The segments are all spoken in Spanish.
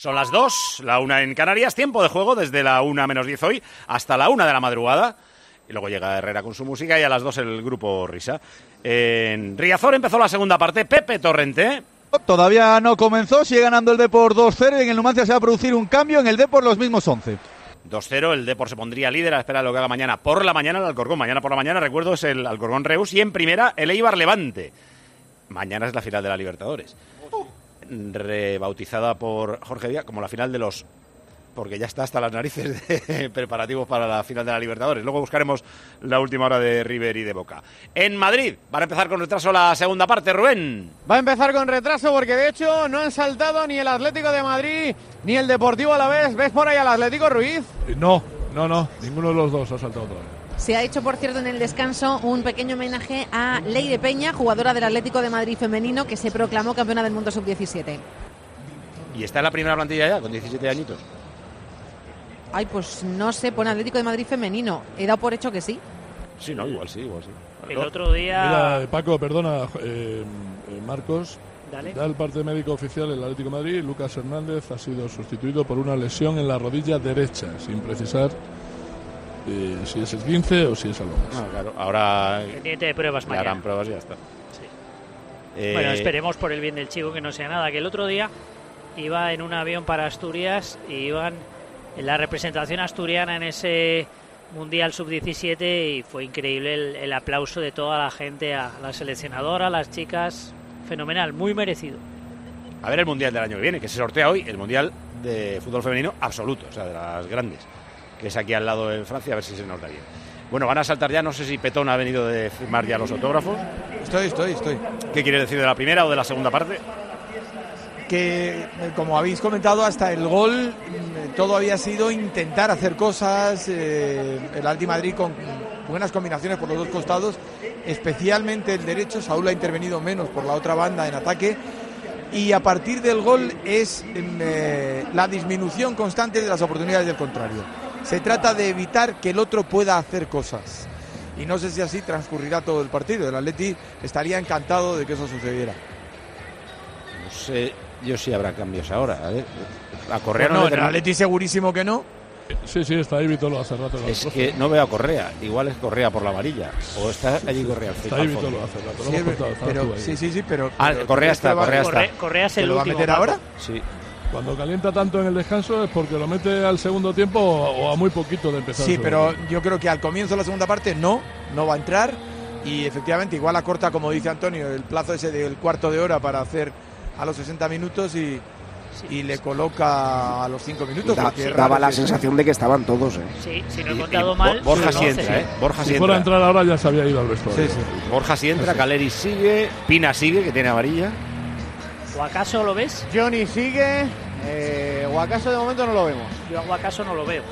Son las 2, la 1 en Canarias, tiempo de juego desde la 1 menos 10 hoy hasta la 1 de la madrugada. Y luego llega Herrera con su música y a las 2 el grupo Risa. En Riazor empezó la segunda parte, Pepe Torrente. Todavía no comenzó, sigue ganando el Depor 2-0 y en el Numancia se va a producir un cambio, en el Depor los mismos 11. 2-0, el Depor se pondría líder a esperar lo que haga mañana por la mañana el Alcorcón. Mañana por la mañana, recuerdo, es el Alcorcón Reus y en primera el Eibar Levante. Mañana es la final de la Libertadores. Rebautizada por Jorge Díaz como la final de los... porque ya está hasta las narices de preparativos para la final de la Libertadores. Luego buscaremos la última hora de River y de Boca. En Madrid, van a empezar con retraso la segunda parte, Rubén. Va a empezar con retraso porque de hecho no han saltado ni el Atlético de Madrid ni el Deportivo Alavés. ¿Ves por ahí al Atlético, Ruiz? No, ninguno de los dos ha saltado todavía. Se ha hecho, por cierto, en el descanso un pequeño homenaje a Leire Peña, jugadora del Atlético de Madrid femenino, que se proclamó campeona del mundo sub-17. ¿Y está en la primera plantilla ya, con 17 añitos? Ay, pues no sé, pone Atlético de Madrid femenino. He dado por hecho que sí. Sí, no, igual sí. El otro día... Mira, Paco, perdona, Marcos. Dale. Da el parte médico oficial el Atlético de Madrid. Lucas Hernández ha sido sustituido por una lesión en la rodilla derecha, sin precisar si es el 15 o si es algo más. Claro, ahora pendiente de pruebas mañana. harán pruebas y ya está. Sí. Bueno, esperemos por el bien del chico que no sea nada. Que el otro día iba en un avión para Asturias y iban en la representación asturiana en ese Mundial Sub-17 y fue increíble el aplauso de toda la gente a la seleccionadora, a las chicas. Fenomenal, muy merecido. A ver el Mundial del año que viene, que se sortea hoy, el Mundial de fútbol femenino absoluto, o sea, de las grandes, que es aquí al lado en Francia, a ver si se nos da bien. Bueno, van a saltar ya, no sé si Petón ha venido de firmar ya los autógrafos. Estoy. ¿Qué quiere decir de la primera o de la segunda parte? Que, como habéis comentado, hasta el gol todo había sido intentar hacer cosas, el Atleti Madrid con buenas combinaciones por los dos costados, especialmente el derecho. Saúl ha intervenido menos por la otra banda en ataque, y a partir del gol es la disminución constante de las oportunidades del contrario. Se trata de evitar que el otro pueda hacer cosas, y no sé si así transcurrirá todo el partido. El Atleti estaría encantado de que eso sucediera. No sé yo sí habrá cambios ahora. A ver, a Correa pues no, el Atleti segurísimo que no. Sí, está ahí Vitolo hace rato. Es que no veo a Correa, igual es Correa por la amarilla, o está allí Correa. Está ahí Vitolo hace rato, sí, pero Correa está. Correa es el último. ¿Lo va a meter ahora? Sí. Cuando calienta tanto en el descanso es porque lo mete al segundo tiempo o a muy poquito de empezar. Sí, pero yo creo que al comienzo de la segunda parte no va a entrar, y efectivamente igual acorta, como dice Antonio, el plazo ese del cuarto de hora para hacer a los 60 minutos y le coloca a los 5 minutos. Daba la sensación de que estaban todos. Sí, si no he contado mal. Borja sí entra, Borja sí entra. Si fuera a entrar ahora ya se había ido al vestuario. Sí. Borja sí entra, Caleri sigue, Pina sigue, que tiene amarilla. ¿O acaso lo ves? Johnny sigue, o acaso de momento no lo vemos. Yo a acaso no lo veo.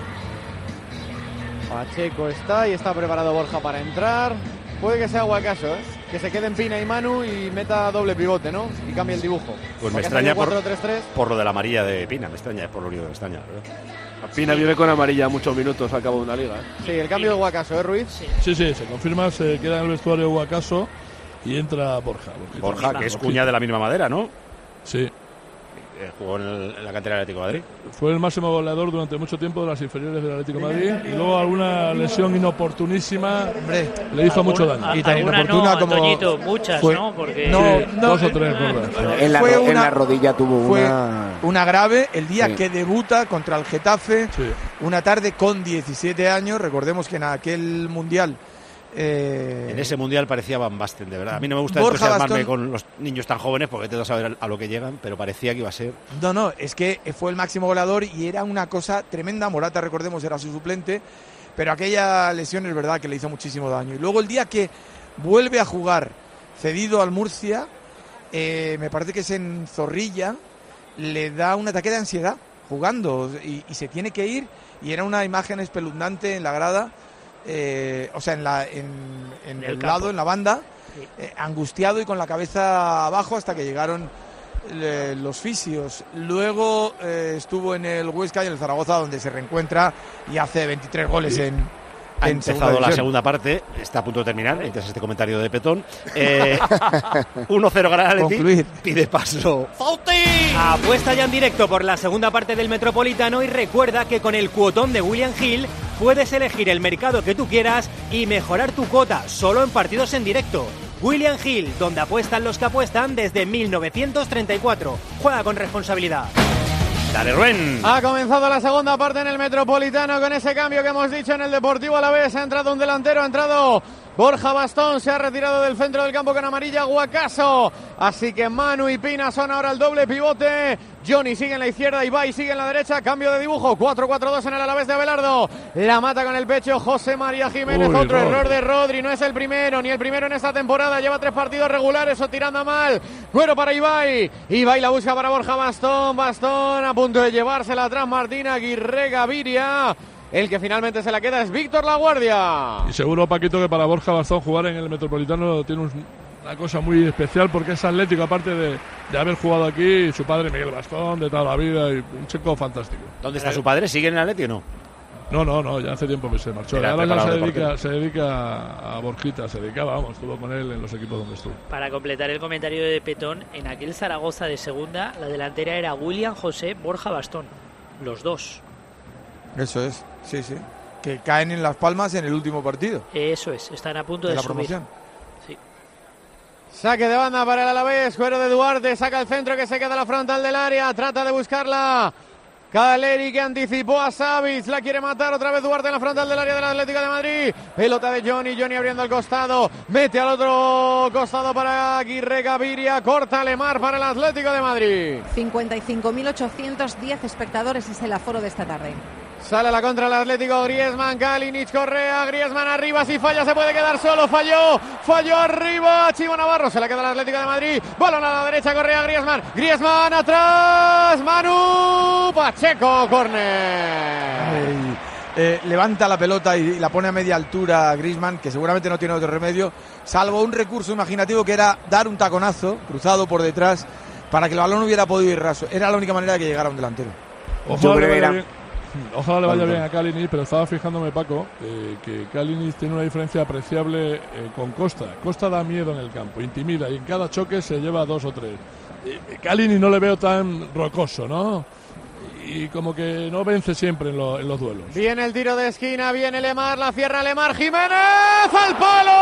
Pacheco está y está preparado Borja para entrar. Puede que sea Guacaso, que se queden Pina y Manu y meta doble pivote, ¿no? Y cambie el dibujo. Pues me extraña 4-3-3. por lo de la amarilla de Pina, me extraña, es por lo único que me extraña, ¿verdad? Pina vive con amarilla muchos minutos al cabo de una liga. Sí, el cambio de Guacaso, Ruiz. Sí, se confirma, se queda en el vestuario Guacaso y entra Borja. Borja, que es cuña de la misma madera, ¿no? Sí. Jugó en la cantera del Atlético de Madrid. Fue el máximo goleador durante mucho tiempo de las inferiores del Atlético de Madrid, y luego alguna lesión inoportunísima le hizo mucho daño. Y tan inoportuna como Toñito, muchas, ¿no? Porque dos o tres gordas. En la rodilla tuvo una grave el día que debuta contra el Getafe, una tarde con 17 años. Recordemos que en aquel Mundial en ese Mundial parecía Van Basten, de verdad. A mí no me gusta entusiasmarme con los niños tan jóvenes porque te das a ver a lo que llegan, pero parecía que iba a ser... No, es que fue el máximo goleador y era una cosa tremenda. Morata, recordemos, era su suplente, pero aquella lesión es verdad que le hizo muchísimo daño. Y luego el día que vuelve a jugar cedido al Murcia, me parece que es en Zorrilla, le da un ataque de ansiedad jugando y se tiene que ir, y era una imagen espeluznante en la grada. O sea, en el lado, en la banda, angustiado y con la cabeza abajo hasta que llegaron los fisios. Luego estuvo en el Huesca y en el Zaragoza, donde se reencuentra y hace 23 goles Ha empezado la segunda parte, está a punto de terminar, mientras este comentario de Petón. 1-0 gana el Atleti, pide paso. ¡Fauti! Apuesta ya en directo por la segunda parte del Metropolitano y recuerda que con el cuotón de William Hill puedes elegir el mercado que tú quieras y mejorar tu cuota solo en partidos en directo. William Hill, donde apuestan los que apuestan desde 1934. Juega con responsabilidad. Dale, Rubén. Ha comenzado la segunda parte en el Metropolitano con ese cambio que hemos dicho en el Deportivo Alavés. Ha entrado un delantero, ha entrado Borja Bastón, se ha retirado del centro del campo con amarilla Guacaso. Así que Manu y Pina son ahora el doble pivote. Johnny sigue en la izquierda, Ibai sigue en la derecha. Cambio de dibujo, 4-4-2 en el Alavés de Abelardo. La mata con el pecho José María Jiménez. Otro error de Rodri, no es el primero, ni el primero en esta temporada. Lleva 3 partidos regulares o tirando mal. Cuero para Ibai. Ibai la busca para Borja Bastón. Bastón a punto de llevársela atrás Martín Aguirre Gaviria. El que finalmente se la queda es Víctor Laguardia. Y seguro, Paquito, que para Borja Bastón jugar en el Metropolitano tiene una cosa muy especial porque es atlético, aparte de haber jugado aquí, su padre Miguel Bastón, de toda la vida, y un chico fantástico. ¿Dónde está su padre? ¿Sigue en el Atleti o no? No, ya hace tiempo que se marchó. Ahora ya se dedica a Borjita, estuvo con él en los equipos donde estuvo. Para completar el comentario de Petón, en aquel Zaragoza de segunda, la delantera era William José Borja Bastón, los dos. Eso es, sí. Que caen en Las Palmas en el último partido. Eso es, están a punto de la subir. Promoción. Sí. Saque de banda para el Alavés, Cuero de Duarte, saca el centro que se queda a la frontal del área, trata de buscarla Caleri, que anticipó a Savic, la quiere matar otra vez Duarte en la frontal del área del Atlético de Madrid. Pelota de Johnny abriendo el costado, mete al otro costado para Aguirre Gaviria, corta Lemar para el Atlético de Madrid. 55.810 espectadores es el aforo de esta tarde. Sale a la contra el Atlético, Griezmann, Kalinic, Correa, Griezmann arriba, si falla se puede quedar solo, falló arriba, Chimo Navarro, se la queda el Atlético de Madrid, balón a la derecha, Correa, Griezmann atrás, Manu, Pacheco, córner. Levanta la pelota y la pone a media altura a Griezmann, que seguramente no tiene otro remedio, salvo un recurso imaginativo que era dar un taconazo cruzado por detrás para que el balón hubiera podido ir raso, era la única manera de que llegara un delantero. Ojalá le vaya bien a Kalinic, pero estaba fijándome, Paco, que Kalinic tiene una diferencia apreciable con Costa. Costa da miedo en el campo, intimida y en cada choque se lleva 2 o 3. Kalinic no le veo tan rocoso, ¿no? Y como que no vence siempre en los duelos. Viene el tiro de esquina, viene Lemar, la cierra Lemar, Jiménez al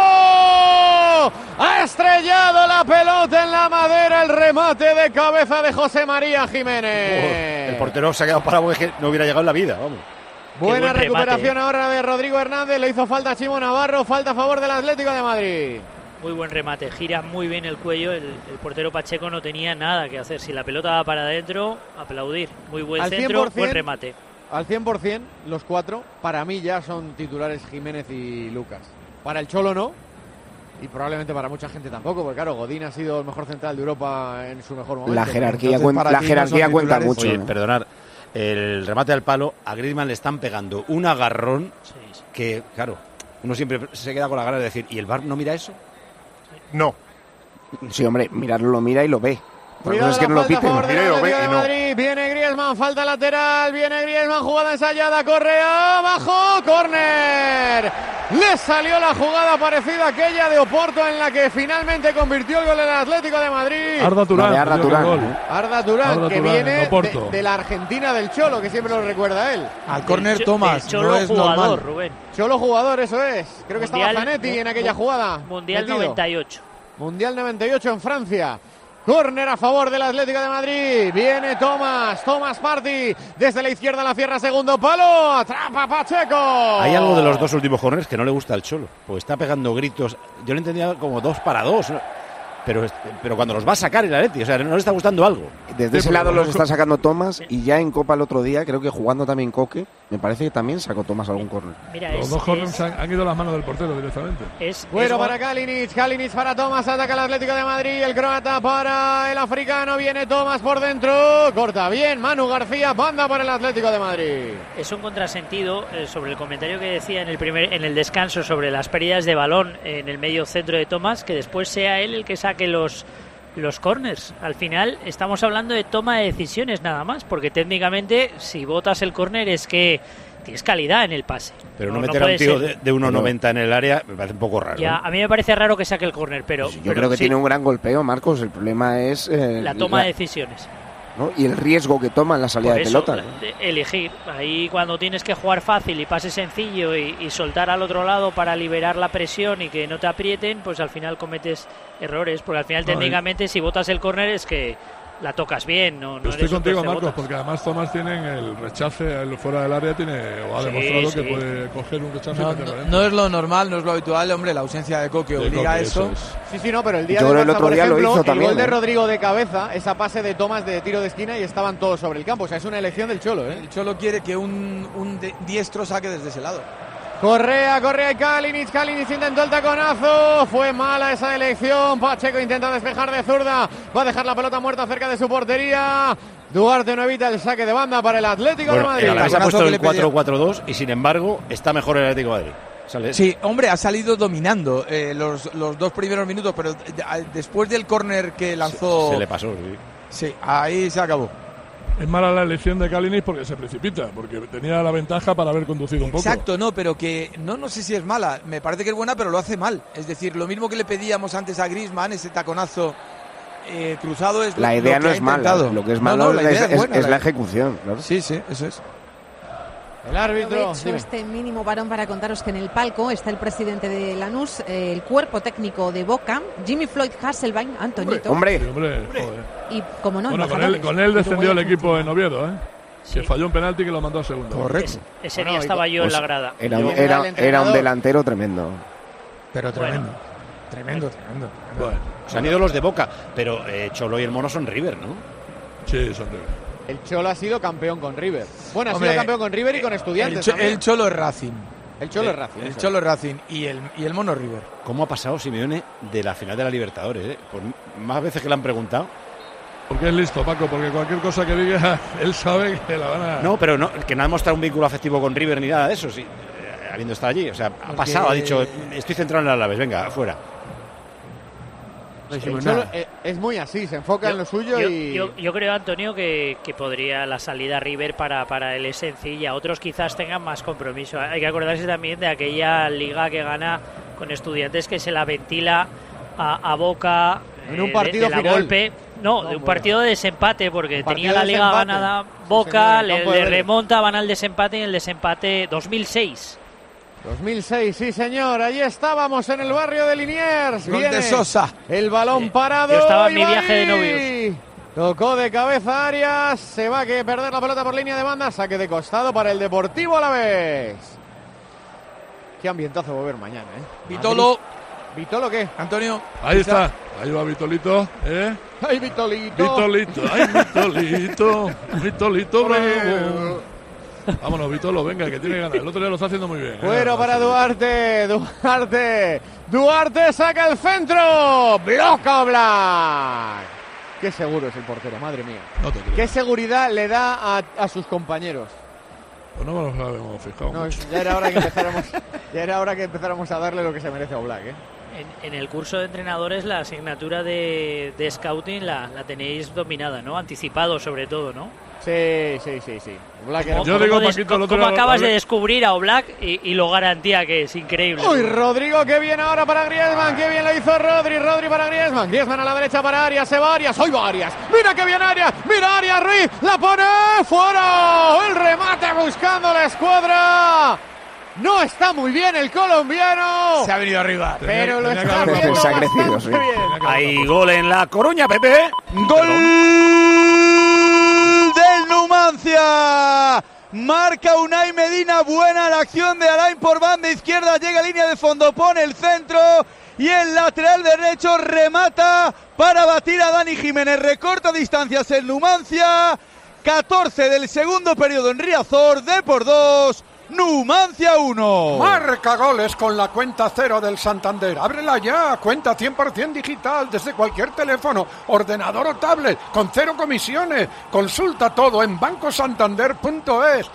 palo. Ha estrellado la pelota en la madera, el remate de cabeza de José María Jiménez. El portero se ha quedado parado porque no hubiera llegado en la vida, vamos. Buena recuperación ahora de Rodrigo Hernández, le hizo falta a Chimo Navarro, falta a favor del Atlético de Madrid. Muy buen remate, gira muy bien el cuello, el portero Pacheco no tenía nada que hacer, si la pelota va para adentro, aplaudir, muy buen al centro, 100%, buen remate. Al 100%, los 4, para mí ya son titulares Jiménez y Lucas. Para el Cholo no, y probablemente para mucha gente tampoco, porque claro, Godín ha sido el mejor central de Europa en su mejor momento. La jerarquía cuenta mucho. Oye, ¿no? Perdonar, el remate al palo, a Griezmann le están pegando un agarrón que, claro, uno siempre se queda con la gana de decir, ¿y el VAR no mira eso? No. Sí, hombre, mirarlo lo mira y lo ve. Cuidado, es que no lo piten. Madrid, viene Griezmann, falta lateral, viene Griezmann, jugada ensayada, Correa, abajo, córner. Le salió la jugada parecida a aquella de Oporto en la que finalmente convirtió el gol el Atlético de Madrid. Arda Turán, que viene de la Argentina del Cholo, que siempre lo recuerda él. Al córner Tomás, Cholo no es jugador, normal. Rubén. Cholo jugador, eso es. Creo que Mundial, estaba Zanetti en aquella jugada. Mundial metido. 98. Mundial 98 en Francia. Córner a favor del Atlético de Madrid. Viene Tomás Partey. Desde la izquierda la cierra, segundo palo. Atrapa Pacheco. Hay algo de los 2 últimos corners que no le gusta al Cholo. Pues está pegando gritos. Yo le entendía como 2 para 2. ¿no? Pero cuando los va a sacar el Atleti, o sea, no le está gustando algo. Desde ese lado los está sacando Tomás y ya en Copa el otro día, creo que jugando también Coque, me parece que también sacó Tomás algún córner. Los 2 córners han ido a las manos del portero directamente. Bueno para Kalinic para Tomás, ataca el Atlético de Madrid, el croata para el africano, viene Tomás por dentro, corta bien, Manu García, banda para el Atlético de Madrid. Es un contrasentido sobre el comentario que decía en el descanso sobre las pérdidas de balón en el medio centro de Tomás, que después sea él el que saque los los corners. Al final estamos hablando de toma de decisiones nada más, porque técnicamente si botas el córner es que tienes calidad en el pase. Pero no meter a un tío de 1,90 en el área me parece un poco raro. Ya, a mí me parece raro que saque el córner, pero... Yo creo que tiene un gran golpeo, Marcos. El problema es... la toma de decisiones. ¿no? Y el riesgo que toma en la salida de pelota, ¿no? Elegir. Ahí cuando tienes que jugar fácil y pase sencillo y soltar al otro lado para liberar la presión y que no te aprieten, pues al final cometes errores, porque al final técnicamente si botas el córner es que la tocas bien, no estoy contigo, Marcos, porque además Tomás tiene el rechace fuera del área, ha demostrado que puede coger un rechace y meterlo dentro. No es lo normal, no es lo habitual, hombre, la ausencia de Coque obliga a eso. Sí, no, pero el día de Barça, por ejemplo, el gol de Rodrigo de cabeza, esa pase de Tomás de tiro de esquina y estaban todos sobre el campo, o sea, es una elección del Cholo, ¿eh? El Cholo quiere que un diestro saque desde ese lado. Correa y Kalinic intentó el taconazo, fue mala esa elección, Pacheco intenta despejar de zurda, va a dejar la pelota muerta cerca de su portería, Duarte no evita el saque de banda para el Atlético de Madrid. El se ha puesto el 4-4-2 y sin embargo está mejor el Atlético de Madrid. Sí, hombre, ha salido dominando los 2 primeros minutos, pero después del córner que lanzó... Se le pasó, sí, ahí se acabó. Es mala la elección de Kalinic porque se precipita, porque tenía la ventaja para haber conducido un poco. Exacto, no, pero que no sé si es mala, me parece que es buena, pero lo hace mal. Es decir, lo mismo que le pedíamos antes a Griezmann, ese taconazo cruzado es la idea no es mala, lo que es malo es la ejecución, ¿no? Sí, eso es. El árbitro. Aprovecho este mínimo varón para contaros que en el palco está el presidente de Lanús, el cuerpo técnico de Boca, Jimmy Floyd Hasselbaink, Antonito. Hombre. Joder. Y como no, bueno, con él descendió el equipo en Oviedo, ¿eh? Sí. Que falló un penalti que lo mandó a segundo. Correcto. Ese día estaba yo en la grada. Era un delantero tremendo. Pero tremendo. Tremendo. Bueno, se han ido los de Boca, pero Cholo y el Mono son River, ¿no? Sí, son River. El Cholo ha sido campeón con River. Bueno, ha sido campeón con River y con Estudiantes. El Cholo es Racing. El Cholo es Racing. El Cholo es Racing y el Mono River. ¿Cómo ha pasado Simeone de la final de la Libertadores? Por más veces que le han preguntado. Porque es listo, Paco, porque cualquier cosa que diga, él sabe que la van a... No, pero que no ha mostrado un vínculo afectivo con River ni nada de eso, sí, habiendo estado allí. O sea, ha pasado, ha dicho, estoy centrado en el Alavés, venga, afuera. Es muy así, se enfoca en lo suyo yo creo, Antonio, que podría la salida a River para él es sencilla. Otros quizás tengan más compromiso. Hay que acordarse también de aquella liga que gana con Estudiantes, que se la ventila a Boca en un partido de la golpe. No, de un partido de desempate, porque tenía la liga ganada Boca, le remonta, van al desempate y el desempate 2006. 2006, sí señor, allí estábamos en el barrio de Liniers. Gol de Sosa. El balón parado. Yo estaba en mi viaje de novios. Tocó de cabeza Arias, se va a perder la pelota por línea de banda, saque de costado para el Deportivo Alavés. Qué ambientazo va a haber mañana, Vitolo. ¿Vitolo qué? Antonio. Ahí está, ahí va Vitolito, ¡Ay, Vitolito! Vitolito, bravo. Vámonos, Vitolo, venga, que tiene ganas. El otro día lo está haciendo muy bien. Bueno, para Duarte. Duarte saca el centro. Bloca Oblak. Qué seguro es el portero, madre mía. No te creo. Qué seguridad le da a sus compañeros. Pues no nos lo habíamos fijado. No, ya era hora que empezáramos a darle lo que se merece a Oblak, En el curso de entrenadores la asignatura de scouting la tenéis dominada, ¿no? Anticipado sobre todo, ¿no? Sí. Yo digo, Paquito, ¿Cómo acabas de descubrir a Oblak y lo garantía que es increíble? Uy, Rodrigo, qué bien ahora para Griezmann, qué bien lo hizo Rodri para Griezmann a la derecha para Arias, se va Arias, ¡hoy va Arias! ¡Mira qué bien Arias! ¡Mira Arias Ruiz! ¡La pone fuera! ¡El remate buscando la escuadra! No está muy bien el colombiano. Se ha venido arriba. Pero lo está haciendo bastante bien. Hay gol en La Coruña, Pepe. ¡Gol del Numancia! Marca Unai Medina, buena la acción de Alain por banda izquierda, llega a línea de fondo, pone el centro y el lateral derecho remata para batir a Dani Jiménez. Recorta distancias el Numancia, 14 del segundo periodo en Riazor, Depor 2, Numancia 1. Marca goles con la cuenta cero del Santander. Ábrela ya, cuenta 100% digital desde cualquier teléfono, ordenador o tablet, con cero comisiones. Consulta todo en bancosantander.es.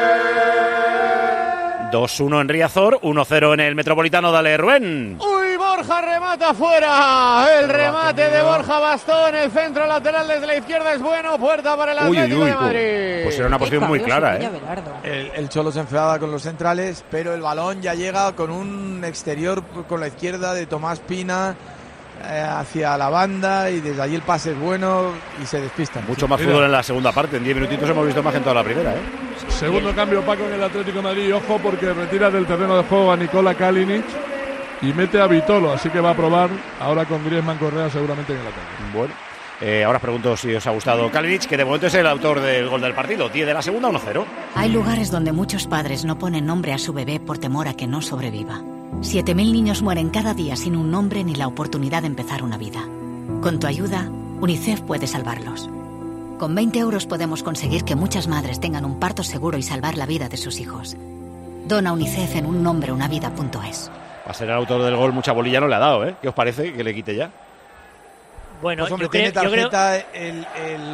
Santander. 2-1 en Riazor, 1-0 en el Metropolitano. Dale, Rubén. ¡Uy, Borja Borja remata fuera. El remate de Borja Bastón. El centro lateral desde la izquierda es bueno. Puerta para el Atlético de Madrid. Pues era una posición muy clara, El Cholo se enfada con los centrales, pero el balón ya llega con un exterior con la izquierda de Tomás Pina hacia la banda, y desde allí el pase es bueno y se despistan. Mucho más fútbol en la segunda parte. En 10 minutitos hemos visto más que en toda la primera. Segundo cambio, Paco, en el Atlético de Madrid. Ojo, porque retira del terreno de juego a Nikola Kalinic y mete a Vitolo, así que va a probar ahora con Griezmann Correa seguramente en el ataque. Bueno, ahora os pregunto si os ha gustado Kalinic, que de momento es el autor del gol del partido. 10 de la segunda, 1-0. Hay lugares donde muchos padres no ponen nombre a su bebé por temor a que no sobreviva. 7.000 niños mueren cada día sin un nombre ni la oportunidad de empezar una vida. Con tu ayuda, UNICEF puede salvarlos. Con 20 euros podemos conseguir que muchas madres tengan un parto seguro y salvar la vida de sus hijos. Dona UNICEF en unnombreunaVida.es. Va a ser el autor del gol, mucha bolilla no le ha dado, ¿eh? ¿Qué os parece que le quite ya? Bueno, pues hombre, tiene tarjeta, el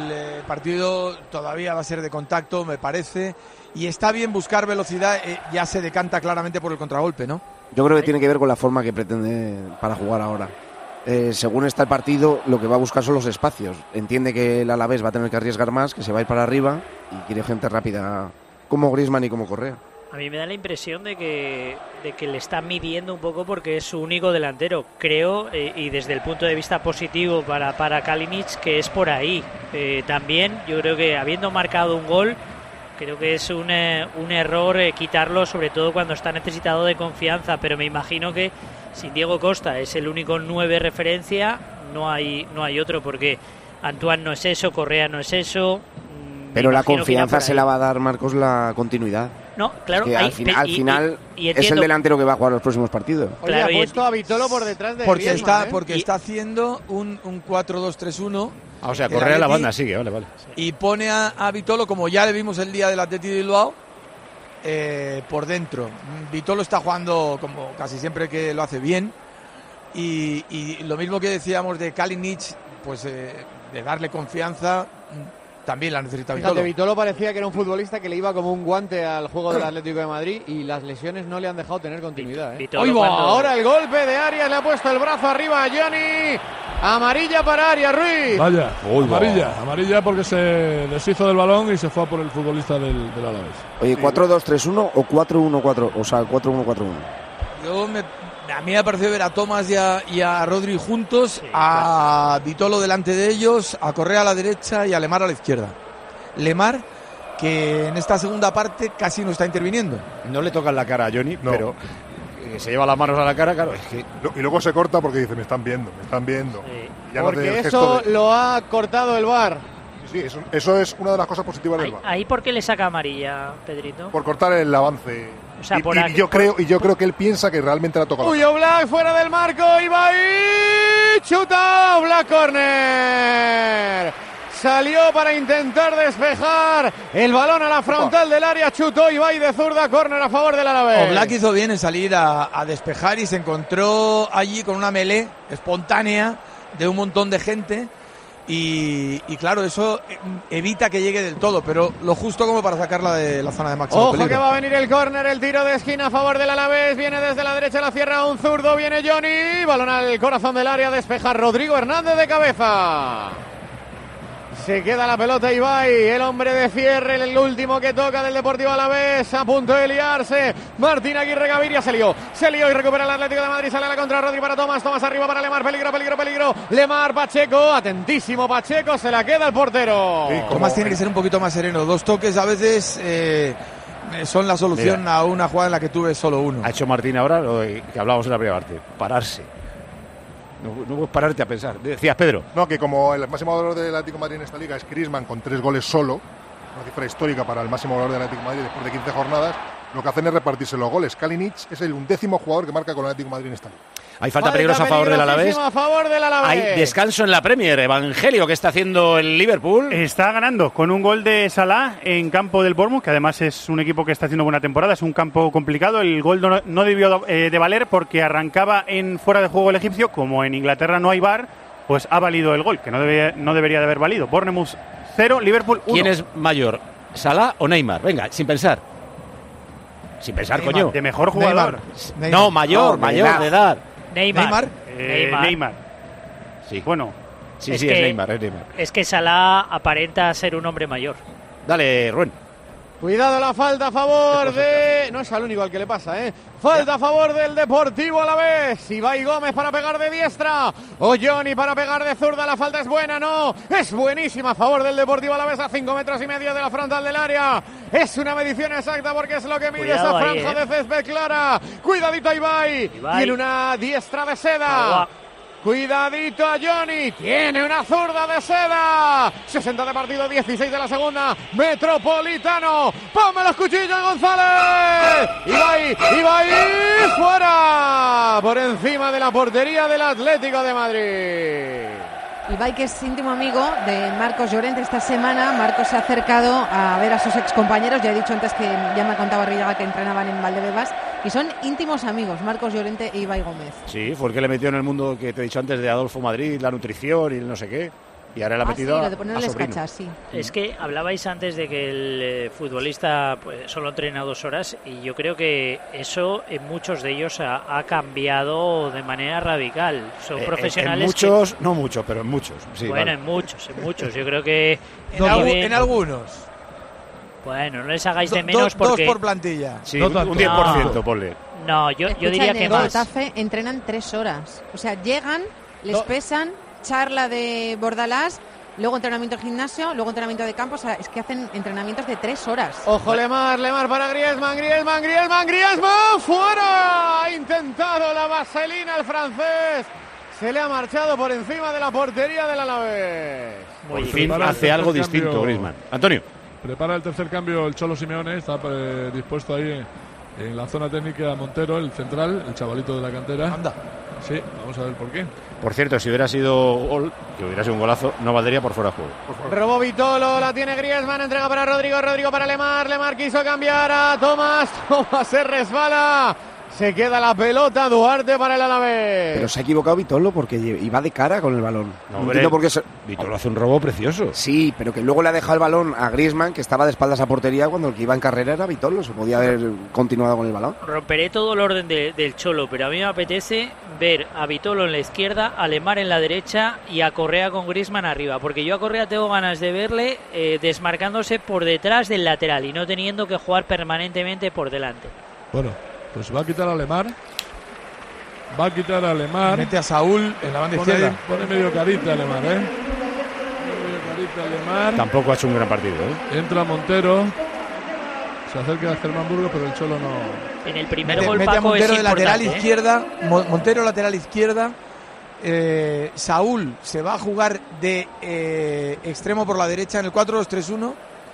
partido todavía va a ser de contacto, me parece, y está bien buscar velocidad, ya se decanta claramente por el contragolpe, ¿no? Yo creo que tiene que ver con la forma que pretende para jugar ahora. Según está el partido, lo que va a buscar son los espacios. Entiende que el Alavés va a tener que arriesgar más, que se va a ir para arriba y quiere gente rápida como Griezmann y como Correa. A mí me da la impresión de que le está midiendo un poco porque es su único delantero. Creo, y desde el punto de vista positivo para Kalinic, que es por ahí. También yo creo que habiendo marcado un gol, creo que es un error quitarlo, sobre todo cuando está necesitado de confianza. Pero me imagino que si Diego Costa es el único 9 referencia, no hay otro, porque Antoine no es eso, Correa no es eso. Pero la confianza se la va a dar, Marcos, la continuidad. No, claro. Es que al final es el delantero que va a jugar los próximos partidos. Oye, Claro, ha puesto a Vitolo por detrás de porque Griezmann, está haciendo un 4-2-3-1. O sea, Correa en la banda sigue, vale. Y pone a Vitolo, como ya le vimos el día del Atleti de Bilbao, por dentro. Vitolo está jugando como casi siempre que lo hace bien. Y lo mismo que decíamos de Kalinic, pues de darle confianza, también la necesita Vitolo. Fíjate, Vitolo parecía que era un futbolista que le iba como un guante al juego del Atlético de Madrid y las lesiones no le han dejado tener continuidad. Ahora el golpe de Arias, le ha puesto el brazo arriba a Gianni. Amarilla para Arias, Ruiz. Vaya, amarilla porque se deshizo del balón y se fue a por el futbolista del Alavés. Oye, 4-2-3-1 o 4-1-4, o sea, 4-1-4-1. A mí me ha parecido ver a Tomás y a Rodri juntos, a Vitolo delante de ellos, a Correa a la derecha y a Lemar a la izquierda. Lemar, que en esta segunda parte casi no está interviniendo. No le tocan la cara a Johnny, pero se lleva las manos a la cara, claro. Es que... Y luego se corta porque dice, me están viendo. Sí. Ya porque eso lo ha cortado el VAR. Sí, eso es una de las cosas positivas del VAR. ¿Ahí por qué le saca amarilla, Pedrito? Por cortar el avance. O sea, yo creo que él piensa que realmente la ha tocado. Uy, Oblak fuera del marco, Ibai, chuta, Oblak, córner. Salió para intentar despejar el balón a la frontal del área, chutó Ibai de zurda, córner a favor del Alavés. Oblak hizo bien en salir a despejar y se encontró allí con una melé espontánea de un montón de gente. Y claro, eso evita que llegue del todo, pero lo justo como para sacarla de la zona de máximo peligro. Que va a venir el córner, el tiro de esquina a favor del Alavés, viene desde la derecha, la cierra un zurdo, viene Johnny, balón al corazón del área, despeja Rodrigo Hernández de cabeza. Se queda la pelota Ibai, el hombre de cierre, el último que toca del Deportivo Alavés, a punto de liarse. Martín Aguirre Gaviria se lió y recupera el Atlético de Madrid, sale a la contra Rodri para Tomás arriba para Lemar, peligro. Lemar, Pacheco, atentísimo Pacheco, se la queda el portero. Sí, Tomás tiene que ser un poquito más sereno, 2 toques a veces son la solución a una jugada en la que tú ves solo uno. Ha hecho Martín ahora lo que hablábamos en la primera parte, pararse. No puedes pararte a pensar. Decías, Pedro. No, que como el máximo goleador del Atlético de Madrid en esta liga es Griezmann con 3 goles solo, una cifra histórica para el máximo goleador del Atlético de Madrid después de 15 jornadas, lo que hacen es repartirse los goles. Kalinic es el 11º jugador que marca con el Atlético de Madrid en esta liga. Hay falta peligrosa a favor del Alavés. Hay descanso en la Premier. Evangelio, ¿qué está haciendo el Liverpool? Está ganando con un gol de Salah en campo del Bournemouth, que además es un equipo que está haciendo buena temporada. Es un campo complicado. El gol no debió de valer porque arrancaba en fuera de juego el egipcio. Como en Inglaterra no hay VAR, pues ha valido el gol, que no debería de haber valido. Bournemouth 0, Liverpool 1. ¿Quién es mayor, Salah o Neymar? Venga, sin pensar. Sin pensar, Neymar, coño. De mejor jugador. Neymar. No, mayor de edad. Neymar. Neymar. Sí. Bueno. Sí, es Neymar. Es que Salah aparenta ser un hombre mayor. Dale, Rubén. Cuidado la falta a favor de... No es al único al que le pasa, ¿eh? Falta a favor del Deportivo Alavés. Ibai Gómez para pegar de diestra. Johnny para pegar de zurda. La falta es buena, ¿no? Es buenísima a favor del Deportivo Alavés a 5,5 metros de la frontal del área. Es una medición exacta porque es lo que mide esa franja de césped clara. Cuidadito a Ibai. Tiene una diestra de seda. Cuidadito a Johnny, tiene una zurda de seda. 60 de partido, 16 de la segunda. Metropolitano, ponme los cuchillos, González. Ibai, fuera. Por encima de la portería del Atlético de Madrid. Ibai, que es íntimo amigo de Marcos Llorente. Esta semana Marcos se ha acercado a ver a sus excompañeros. Ya he dicho antes que ya me contaba Rillaga que entrenaban en Valdebebas. Y son íntimos amigos, Marcos Llorente e Ibai Gómez. Sí, fue el que le metió en el mundo que te he dicho antes de Adolfo Madrid, la nutrición y el no sé qué. Y ahora le ha metido lo de ponerles cachas, sí. Es que hablabais antes de que el futbolista pues, solo entrena 2 horas y yo creo que eso en muchos de ellos ha cambiado de manera radical. Son profesionales. En muchos, no muchos, pero en muchos. Sí, bueno, vale. en muchos. Yo creo que en algunos. Bueno, no les hagáis de menos porque... 2 por plantilla. Sí, un 10%, ponle. No, yo diría que más. En Getafe entrenan 3 horas. O sea, llegan, les pesan, charla de Bordalás, luego entrenamiento de gimnasio, luego entrenamiento de campo. O sea, es que hacen entrenamientos de 3 horas. Ojo, Lemar para Griezmann, fuera. Ha intentado la vaselina el francés. Se le ha marchado por encima de la portería del Alavés. Por fin hace algo distinto, Griezmann. Antonio. Prepara el tercer cambio el Cholo Simeone, está dispuesto ahí en la zona técnica Montero, el central, el chavalito de la cantera. Anda. Sí, vamos a ver por qué. Por cierto, si hubiera sido gol, que hubiera sido un golazo, no valdría por fuera de juego. Robó Vitolo, la tiene Griezmann, entrega para Rodrigo para Lemar quiso cambiar a Tomás se resbala. Se queda la pelota, Duarte para el Alavés. Pero se ha equivocado Vitolo porque iba de cara con el balón. No entiendo por qué Vitolo hace un robo precioso. Sí, pero que luego le ha dejado el balón a Griezmann, que estaba de espaldas a portería, cuando el que iba en carrera era Vitolo. Se podía haber continuado con el balón. Romperé todo el orden del Cholo, pero a mí me apetece ver a Vitolo en la izquierda, a Lemar en la derecha y a Correa con Griezmann arriba. Porque yo a Correa tengo ganas de verle desmarcándose por detrás del lateral y no teniendo que jugar permanentemente por delante. Bueno, pues va a quitar a Lemar. Mete a Saúl en la banda izquierda. Pone medio carita a Lemar, Medio carita a Lemar. Tampoco ha hecho un gran partido, Entra Montero. Se acerca a Germán Burgos, pero el Cholo no. En el primer gol mete a Montero es de lateral izquierda. Montero lateral izquierda. Saúl se va a jugar de extremo por la derecha en el 4-2-3-1.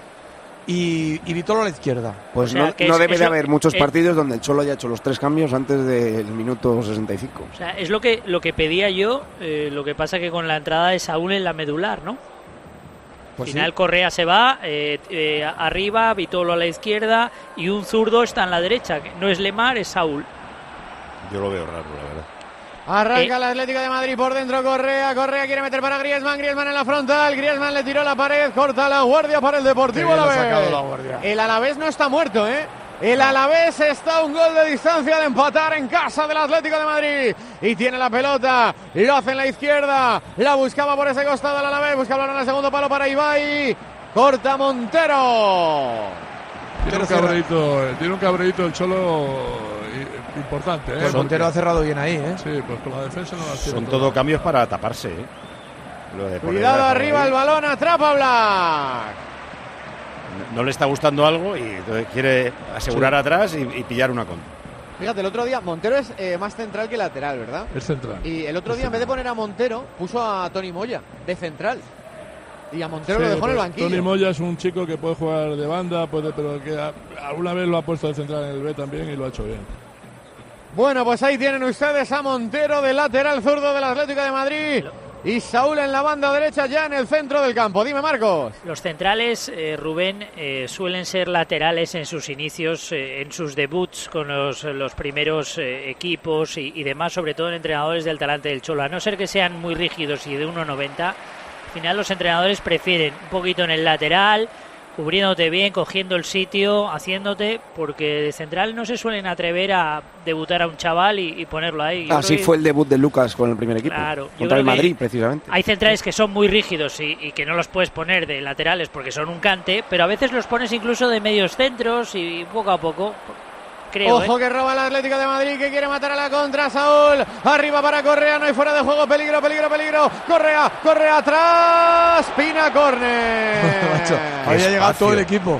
Y Vitolo a la izquierda. Pues o sea, no debe de haber muchos partidos donde el Cholo haya hecho los 3 cambios antes del minuto 65. O sea, es lo que pedía yo, lo que pasa que con la entrada de Saúl en la medular, ¿no? Pues al final sí. Correa se va, arriba, Vitolo a la izquierda y un zurdo está en la derecha. No es Lemar, es Saúl. Yo lo veo raro, la verdad. Arranca el Atlético de Madrid por dentro, Correa quiere meter para Griezmann en la frontal, Griezmann le tiró la pared, corta la guardia para el Deportivo Alavés. El Alavés no está muerto, El Alavés está a un gol de distancia de empatar en casa del Atlético de Madrid y tiene la pelota, lo hace en la izquierda, la buscaba por ese costado el Alavés, busca hablar en el segundo palo para Ibai, corta Montero. Tiene un cabreíto el Cholo importante, Pues Montero ha cerrado bien ahí, Sí, pues con la defensa no la tiene. Son todo cambios para taparse, Cuidado arriba el balón, atrapa Black. No le está gustando algo y entonces quiere asegurar atrás y pillar una contra. Fíjate, el otro día Montero es más central que lateral, ¿verdad? Es central. Y el otro día en vez de poner a Montero puso a Tony Moya de central. Y a Montero lo dejó en el banquillo. Tony Moya es un chico que puede jugar de banda, pero que alguna vez lo ha puesto de central en el B también y lo ha hecho bien. Bueno, pues ahí tienen ustedes a Montero de lateral zurdo del Atlético de Madrid y Saúl en la banda derecha ya en el centro del campo. Dime, Marcos. Los centrales, Rubén, suelen ser laterales en sus inicios, en sus debuts con los primeros equipos y demás, sobre todo en entrenadores del talante del Cholo. A no ser que sean muy rígidos y de 1,90, al final los entrenadores prefieren un poquito en el lateral, cubriéndote bien, cogiendo el sitio, haciéndote, porque de central no se suelen atrever a debutar a un chaval y ponerlo ahí. Así fue el debut de Lucas con el primer equipo, claro, contra el Madrid, precisamente. Hay centrales que son muy rígidos y que no los puedes poner de laterales porque son un cante, pero a veces los pones incluso de medios centros y poco a poco... Creo, Ojo que roba el Atlético de Madrid, que quiere matar a la contra. Saúl, arriba para Correa, no hay fuera de juego, peligro. Correa atrás, Pina, córner. Había llegado todo el equipo.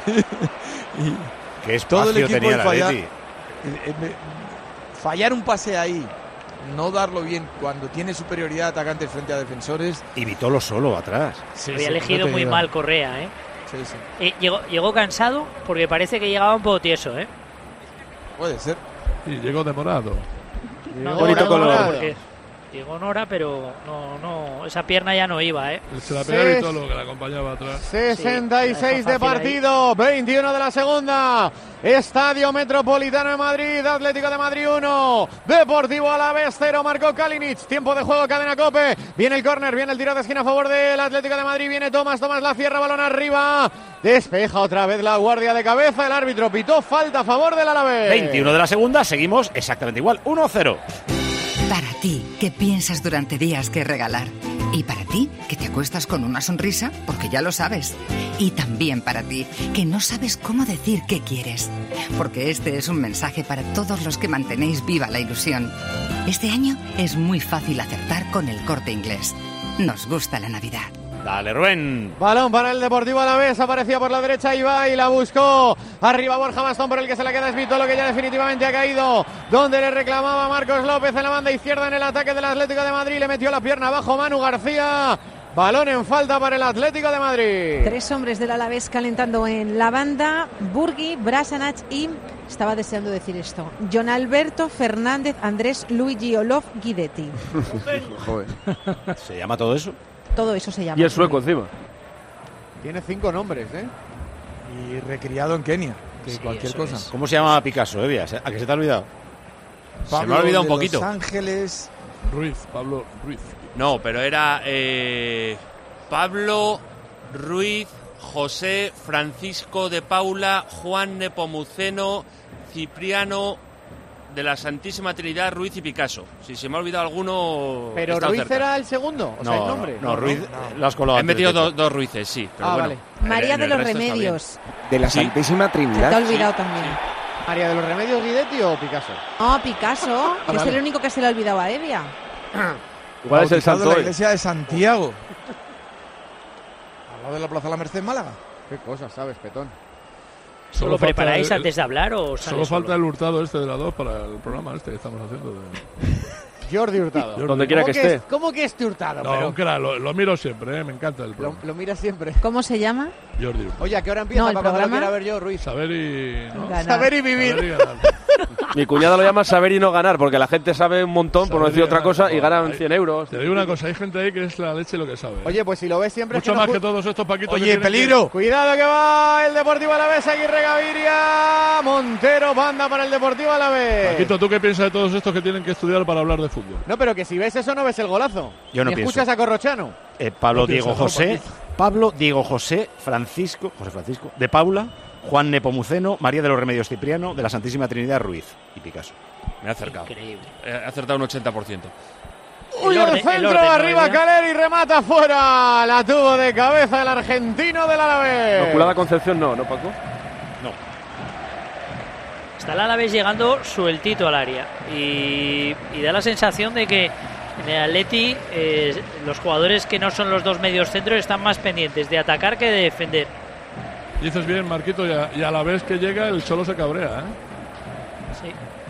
Qué espacio todo el equipo tenía el Atleti. Fallar un pase ahí, no darlo bien cuando tiene superioridad de atacantes frente a defensores. Y Vitolo solo atrás. Había elegido muy mal Correa, ¿eh? Sí. Llegó cansado porque parece que llegaba un poco tieso, ¿eh? Puede ser. Y llegó demorado. Bonito color. Llegó en hora, pero no, esa pierna ya no iba, ¿eh? Se la pegó Vitolo, que la acompañaba atrás. 66 de partido, ahí. 21 de la segunda. Estadio Metropolitano de Madrid, Atlético de Madrid 1, Deportivo Alavés 0, marcó Kalinic, tiempo de juego, cadena COPE, viene el córner, viene el tiro de esquina a favor del Atlético de Madrid, viene Tomás la cierra, balón arriba, despeja otra vez la guardia de cabeza, el árbitro pitó falta a favor del Alavés. 21 de la segunda, seguimos exactamente igual, 1-0. Para ti, que piensas durante días qué regalar. Y para ti, que te acuestas con una sonrisa, porque ya lo sabes. Y también para ti, que no sabes cómo decir qué quieres. Porque este es un mensaje para todos los que mantenéis viva la ilusión. Este año es muy fácil acertar con El Corte Inglés. Nos gusta la Navidad. Dale, Rubén. Balón para el Deportivo Alavés, aparecía por la derecha Ibai, la buscó. Arriba Borja Bastón, por el que se la queda es Vitolo, que ya definitivamente ha caído. Donde le reclamaba Marcos López en la banda izquierda en el ataque del Atlético de Madrid. Le metió la pierna abajo Manu García. Balón en falta para el Atlético de Madrid. 3 hombres del Alavés calentando en la banda. Burgui, Brasanac y... Estaba deseando decir esto. John Alberto Fernández, Andrés Luigi Olof Guidetti. Joder. ¿Se llama todo eso? Todo eso se llama. Y el sueco encima. Tiene 5 nombres, ¿eh? Y recriado en Kenia, que Sí, cualquier cosa. es. ¿Cómo se llama Picasso, Díaz? ¿A que se te ha olvidado? Pablo se me ha olvidado un de poquito. Los Ángeles. Pablo Ruiz. No, pero era Pablo Ruiz, José Francisco de Paula, Juan Nepomuceno, Cipriano de la Santísima Trinidad, Ruiz y Picasso. Si se me ha olvidado alguno... Pero Ruiz cerca. Era el segundo, o sea, el nombre. No, Ruiz lo has colado. He metido dos Ruices, sí. Pero bueno, vale. María de los Remedios. De la Santísima Trinidad. Te ha olvidado también. ¿María de los Remedios Guidetti o Picasso? No, Picasso, que es el único que se le ha olvidado a Evia. ¿Cuál es el santo de la hoy? iglesia de Santiago. Al lado de la Plaza de la Merced en Málaga. Qué cosas sabes, Petón. ¿Lo preparáis antes de hablar o solo falta el Hurtado este de la 2 para el programa este que estamos haciendo. Jordi Hurtado. Donde quiera que esté. ¿Cómo que es Hurtado? No, pero... un crack, lo miro siempre, me encanta el programa. Lo mira siempre. ¿Cómo se llama? Jordi Hurtado. Oye, ¿a qué hora empieza el para cuando lo programa? quiera ver yo, Ruiz? Saber y... ¿no? Saber y vivir. Saber y ganar. Mi cuñado lo llama saber y no ganar, porque la gente sabe un montón, por no decir otra cosa, y ganan 100 euros. Te digo una cosa, hay gente ahí que es la leche lo que sabe. Oye, pues si lo ves siempre... Mucho más que todos estos paquitos. Oye, peligro. Cuidado que va el Deportivo Alavés, Aguirre Gaviria, Montero, banda para el Deportivo Alavés. Paquito, ¿tú qué piensas de todos estos que tienen que estudiar para hablar de fútbol? No, pero que si ves eso no ves el golazo. Yo no Ni pienso. escuchas a Corrochano. Pablo Diego José, Francisco de Paula, Juan Nepomuceno, María de los Remedios Cipriano, de la Santísima Trinidad, Ruiz y Picasso. Me he acercado. Increíble. He acertado un 80%. Uy, el centro, arriba Caleri, remata fuera. La tuvo de cabeza el argentino del Alavés. Inmaculada Concepción no, Paco? No. Está el Alavés llegando sueltito al área y da la sensación de que en el Atleti los jugadores que no son los dos medios centros están más pendientes de atacar que de defender. Dices bien, Marquito, y a la vez que llega el Cholo se cabrea, ¿eh? Sí.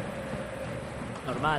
Normal.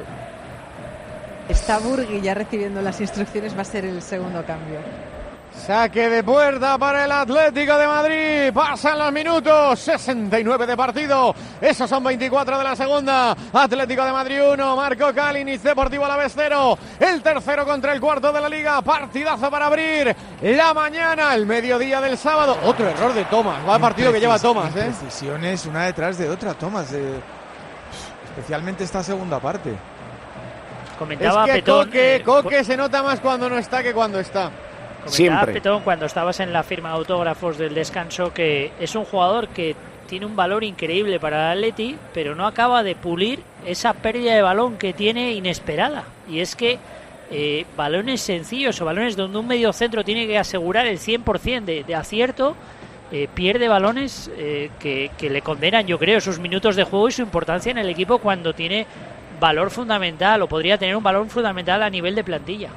Está Burgui ya recibiendo las instrucciones, va a ser el segundo cambio. Saque de puerta para el Atlético de Madrid. Pasan los minutos. 69 de partido. Esos son 24 de la segunda. Atlético de Madrid 1. Marcó Kalinic. Deportivo Alavés 0. El tercero contra el cuarto de la Liga. Partidazo para abrir la mañana, el mediodía del sábado. Otro error de Tomás. Va partido que lleva Tomás, ¿eh? Decisiones una detrás de otra, Tomás. Especialmente esta segunda parte. Comentaba es que Petón, Coque se nota más cuando no está que cuando está. Siempre. Petón, cuando estabas en la firma de autógrafos del descanso, que es un jugador que tiene un valor increíble para el Atleti, pero no acaba de pulir esa pérdida de balón que tiene inesperada. Y es que balones sencillos o balones donde un mediocentro tiene que asegurar el 100% de acierto, pierde balones que le condenan, yo creo, sus minutos de juego y su importancia en el equipo cuando tiene valor fundamental o podría tener un valor fundamental a nivel de plantilla.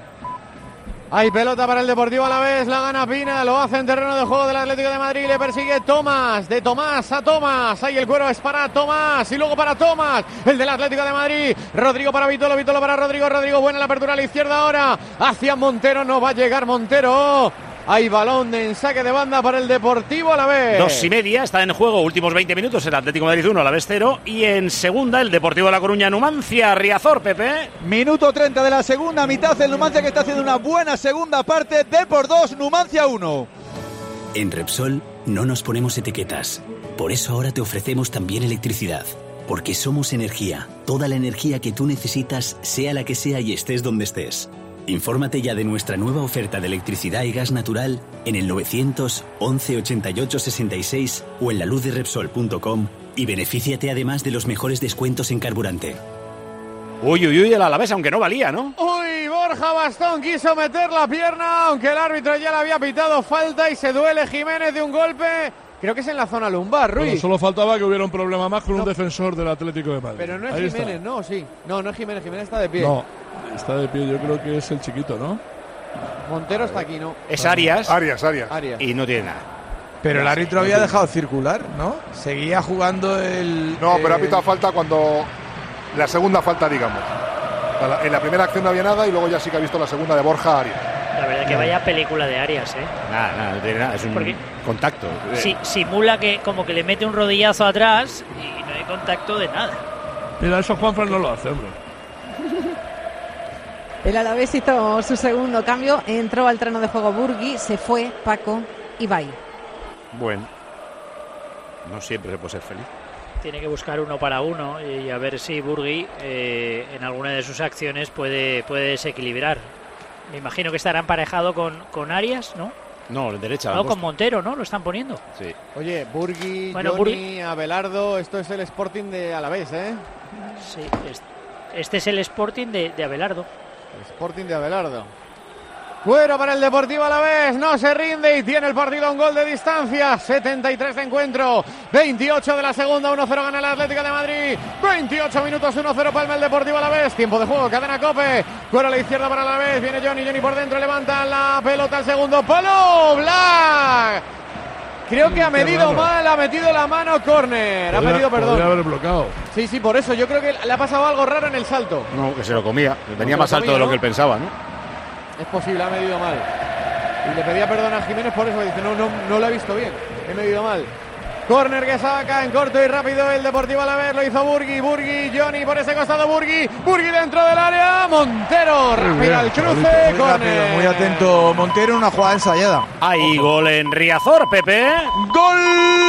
Hay pelota para el Deportivo Alavés, la gana Pina, lo hace en terreno de juego del Atlético de Madrid, le persigue Tomás, de Tomás a Tomás, ahí el cuero es para Tomás y luego para Tomás, el del Atlético de Madrid, Rodrigo para Vitolo, Vitolo para Rodrigo, Rodrigo buena la apertura a la izquierda ahora, hacia Montero, no va a llegar Montero. Hay balón en saque de banda para el Deportivo Alavés. 2:30, está en juego, últimos 20 minutos, el Atlético de Madrid 1, Alavés 0. Y en segunda, el Deportivo de La Coruña, Numancia, Riazor, Pepe. Minuto 30 de la segunda mitad, el Numancia que está haciendo una buena segunda parte, Depor 2, Numancia 1. En Repsol no nos ponemos etiquetas, por eso ahora te ofrecemos también electricidad. Porque somos energía, toda la energía que tú necesitas, sea la que sea y estés donde estés. Infórmate ya de nuestra nueva oferta de electricidad y gas natural en el 911 88 66 o en laluzderepsol.com y benefíciate además de los mejores descuentos en carburante. Uy, el Alavés, aunque no valía, ¿no? Uy, Borja Bastón quiso meter la pierna, aunque el árbitro ya le había pitado falta y se duele Jiménez de un golpe. Creo que es en la zona lumbar, Ruiz. Bueno, solo faltaba que hubiera un problema más con un defensor del Atlético de Madrid. Pero no es Ahí Jiménez, está. ¿no? Sí. No es Jiménez, Jiménez está de pie. No, está de pie, yo creo que es el chiquito, ¿no? Montero está aquí, ¿no? Es Arias. Arias. Y no tiene nada. Pero el árbitro había dejado circular, ¿no? Seguía jugando el... No, pero ha pitado falta cuando... La segunda falta, digamos. En la primera acción no había nada y luego ya sí que ha visto la segunda de Borja Arias. La verdad que vaya película de Arias, ¿eh? Nada, no tiene nada, es un contacto. Sí, simula que como que le mete un rodillazo atrás y no hay contacto de nada. Mira, eso Juanfran no lo hace, hombre. El Alavés hizo su segundo cambio, entró al terreno de juego Burgui, se fue Paco Ibai. Bueno, no siempre se puede ser feliz. Tiene que buscar uno para uno y a ver si Burgui en alguna de sus acciones puede desequilibrar. Me imagino que estará emparejado con Arias, ¿no? No, en derecha. No, con Montero, ¿no? Lo están poniendo. Sí. Oye, Burgui, Bueno, Johnny, Abelardo, esto es el Sporting de Alavés, ¿eh? Sí, este es el Sporting de Abelardo. El Sporting de Abelardo. Fuera para el Deportivo Alavés, no se rinde y tiene el partido a un gol de distancia. 73 de encuentro, 28 de la segunda, 1-0 gana el Atlético de Madrid. 28 minutos, 1-0 palma el Deportivo Alavés. Tiempo de juego, cadena Cope. Fuera a la izquierda para Alavés, viene Johnny por dentro, levanta la pelota al segundo palo. Black. Creo que ha medido mal, ha metido la mano, córner. Ha pedido perdón. Podría haber bloqueado. Sí, por eso. Yo creo que le ha pasado algo raro en el salto. No, que se lo comía. Venía más alto de lo que él pensaba, ¿no? Es posible, ha medido mal. Y le pedía perdón a Jiménez por eso. Dice, no lo he visto bien. He medido mal. Córner que saca en corto y rápido el Deportivo Alavés. Lo hizo Burgui, Johnny por ese costado. Burgui dentro del área. Montero, rápido al cruce. Córner. Muy atento Montero, una jugada ensayada. Hay gol en Riazor, Pepe. Gol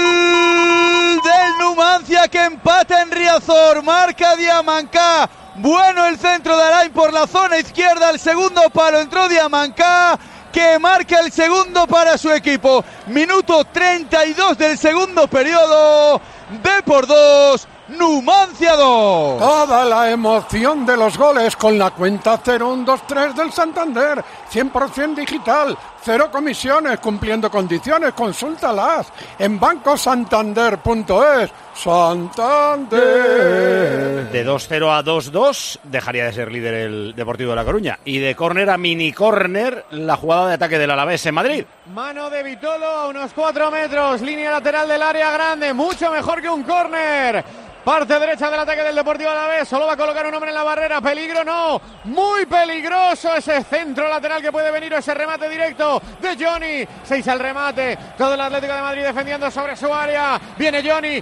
del Numancia que empata en Riazor. Marca Diamancá. Bueno el centro de Alain por la zona izquierda. El segundo palo entró Diamancá, que marca el segundo para su equipo. Minuto 32 del segundo periodo. Depor 2, Numancia 2. Toda la emoción de los goles con la cuenta 0-1-2-3 del Santander. 100% digital, 0 comisiones, cumpliendo condiciones. Consúltalas en bancosantander.es. Santander. De 2-0 a 2-2 dejaría de ser líder el Deportivo de La Coruña. Y de córner a mini córner la jugada de ataque del Alavés en Madrid. Mano de Vitolo a unos 4 metros. Línea lateral del área grande. Mucho mejor que un córner. Parte derecha del ataque del Deportivo Alavés. Solo va a colocar un hombre en la barrera. Peligro no. Muy peligroso ese centro lateral que puede venir. O ese remate directo de Johnny. 6 al remate. Todo el Atlético de Madrid defendiendo sobre su área. Viene Johnny.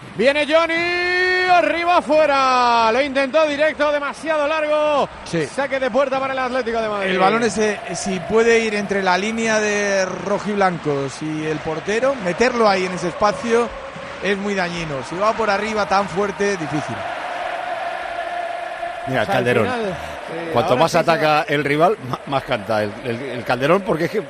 Arriba afuera. Lo intentó directo. Demasiado largo. Sí. Saque de puerta para el Atlético de Madrid. El balón ese, si puede ir entre la línea de rojiblancos y el portero, meterlo ahí en ese espacio es muy dañino. Si va por arriba tan fuerte, difícil. Mira, el Calderón. Cuanto más ataca el rival, más canta el Calderón, porque es que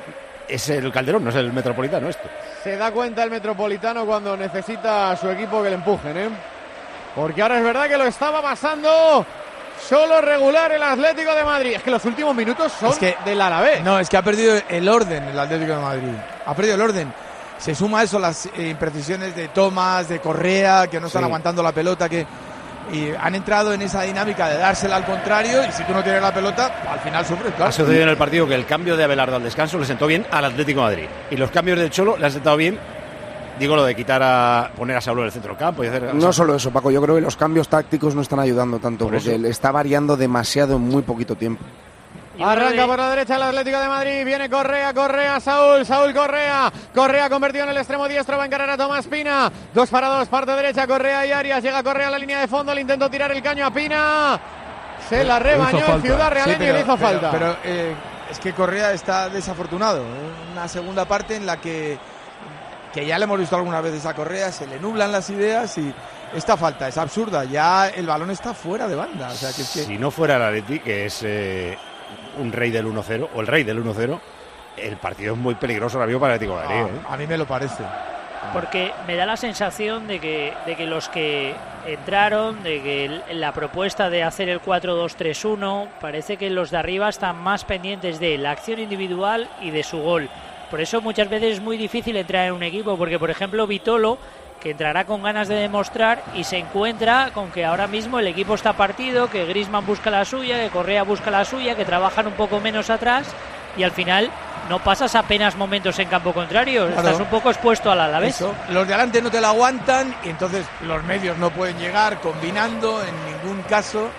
es el Calderón, no es el Metropolitano esto. Se da cuenta el Metropolitano cuando necesita a su equipo que le empujen, ¿eh? Porque ahora es verdad que lo estaba pasando solo regular el Atlético de Madrid. Es que los últimos minutos son del Alavés. No, es que ha perdido el orden el Atlético de Madrid. Ha perdido el orden. Se suma a eso las imprecisiones de Tomás, de Correa, que no están aguantando la pelota, y han entrado en esa dinámica de dársela al contrario, y si tú no tienes la pelota, al final sufres. Claro. Ha sucedido en el partido que el cambio de Abelardo al descanso le sentó bien al Atlético de Madrid. Y los cambios del Cholo le han sentado bien, digo, lo de poner a Saulo en el centro del campo y hacer... No solo eso, Paco, yo creo que los cambios tácticos no están ayudando tanto, porque le está variando demasiado en muy poquito tiempo. Arranca por la derecha el Atlético de Madrid, viene Correa, Saúl Correa convertido en el extremo diestro, va a encarar a Tomás Pina, 2-2, parte derecha, Correa y Arias, llega Correa a la línea de fondo, le intentó tirar el caño a Pina, se la rebañó el Ciudad Real y le hizo falta. Pero es que Correa está desafortunado, una segunda parte en la que ya le hemos visto algunas veces a Correa, se le nublan las ideas y esta falta es absurda, ya el balón está fuera de banda. O sea, si no fuera el Atleti, que es... un rey del 1-0 o el rey del 1-0, el partido es muy peligroso ahora mismo para el Atlético de Madrid. A mí me lo parece. Porque me da la sensación de que los que entraron, de que la propuesta de hacer el 4-2-3-1, parece que los de arriba están más pendientes de la acción individual y de su gol. Por eso muchas veces es muy difícil entrar en un equipo, porque por ejemplo Vitolo, que entrará con ganas de demostrar y se encuentra con que ahora mismo el equipo está partido, que Griezmann busca la suya, que Correa busca la suya, que trabajan un poco menos atrás y al final no pasas apenas momentos en campo contrario, claro. Estás un poco expuesto al Alavés. Eso. Los de adelante no te la aguantan y entonces los medios no pueden llegar combinando en ningún caso.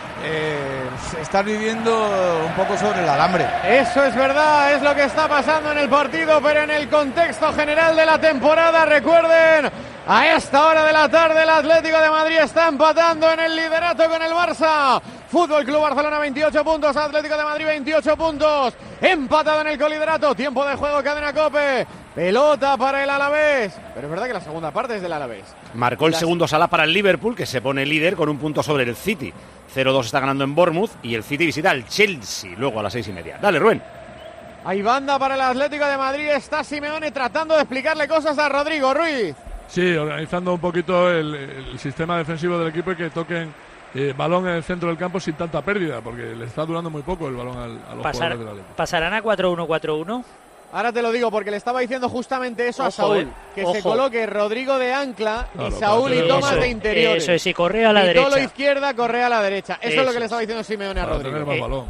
Estás viviendo un poco sobre el alambre. Eso es verdad, es lo que está pasando en el partido, pero en el contexto general de la temporada, recuerden, a esta hora de la tarde el Atlético de Madrid está empatando en el liderato con el Barça. Fútbol Club Barcelona 28 puntos, Atlético de Madrid 28 puntos, empatado en el coliderato, tiempo de juego, cadena COPE, pelota para el Alavés, pero es verdad que la segunda parte es del Alavés. Marcó el segundo Salah para el Liverpool, que se pone líder con un punto sobre el City. 0-2 está ganando en Bournemouth y el City visita al Chelsea luego a las 6:30. Dale, Rubén. Hay banda para el Atlético de Madrid, está Simeone tratando de explicarle cosas a Rodrigo Ruiz. Sí, organizando un poquito el sistema defensivo del equipo y que toquen balón en el centro del campo sin tanta pérdida, porque le está durando muy poco el balón a los jugadores del Atlético. ¿Pasarán a 4-1-4-1? Ahora te lo digo porque le estaba diciendo justamente eso a Saúl, que se coloque Rodrigo de ancla y Saúl y Tomás de interiores. Eso es, y Correa a la derecha. Vitolo izquierda, Correa a la derecha. Eso es lo que le estaba diciendo Simeone a Rodrigo.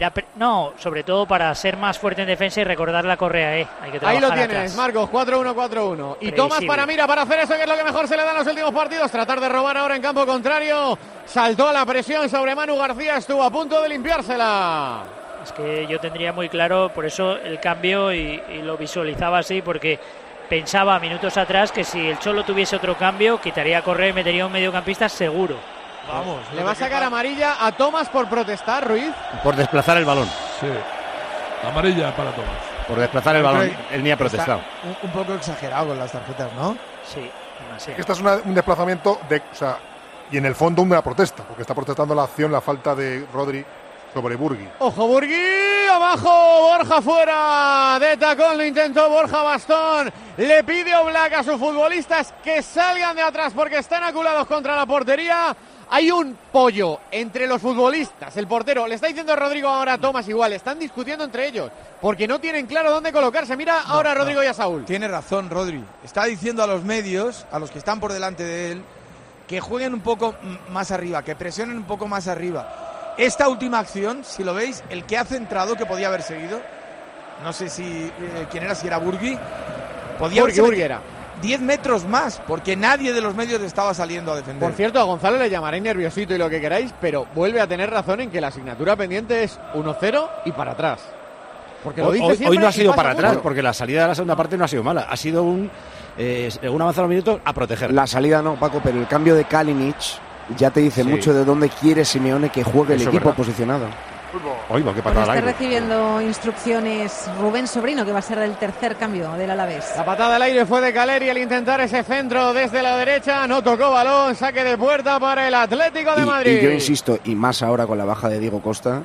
No, sobre todo para ser más fuerte en defensa y recordar la Correa, Hay que trabajar. Ahí lo tienes, atrás. Marcos, 4-1-4-1. Y Tomás para Mira para hacer eso, que es lo que mejor se le da en los últimos partidos, tratar de robar ahora en campo contrario. Saltó a la presión sobre Manu García, estuvo a punto de limpiársela. Es que yo tendría muy claro, por eso el cambio y lo visualizaba así, porque pensaba minutos atrás que si el Cholo tuviese otro cambio, quitaría a Correa y metería a un mediocampista seguro. Vamos, le va a sacar amarilla a Tomás por protestar, Ruiz. Por desplazar el balón. Sí, amarilla para Tomás. Por desplazar el balón, él ni ha protestado. Un poco exagerado con las tarjetas, ¿no? Sí, demasiado. Este es un desplazamiento y en el fondo una protesta, porque está protestando la acción, la falta de Rodri sobre Burgui. ¡Ojo, Burgui! ¡Abajo! Borja fuera de tacón, lo intentó Borja Bastón. Le pide Oblak a sus futbolistas que salgan de atrás porque están aculados contra la portería. Hay un pollo entre los futbolistas. El portero le está diciendo a Rodrigo ahora a Tomás igual. Están discutiendo entre ellos porque no tienen claro dónde colocarse. Mira ahora a Rodrigo y a Saúl. Tiene razón, Rodri. Está diciendo a los medios, a los que están por delante de él, que jueguen un poco más arriba, que presionen un poco más arriba. Esta última acción, si lo veis, el que ha centrado, que podía haber seguido, no sé si quién era, si era Burgui, podía Burgui era 10 metros más, porque nadie de los medios le estaba saliendo a defender. Por cierto, a Gonzalo le llamaréis nerviosito y lo que queráis, pero vuelve a tener razón en que la asignatura pendiente es 1-0 y para atrás. Porque lo dice hoy no ha sido para mucho. atrás, porque la salida de la segunda parte no ha sido mala, ha sido un avanzado los minutos a proteger. La salida no, Paco, pero el cambio de Kalinic ya te dice mucho de dónde quiere Simeone que juegue el equipo posicionado. Oiga, qué patada al está aire. recibiendo instrucciones Rubén Sobrino, que va a ser el tercer cambio del Alavés. La patada al aire fue de Caleri al intentar ese centro desde la derecha, no tocó balón, saque de puerta para el Atlético de Madrid. Y yo insisto, y más ahora con la baja de Diego Costa,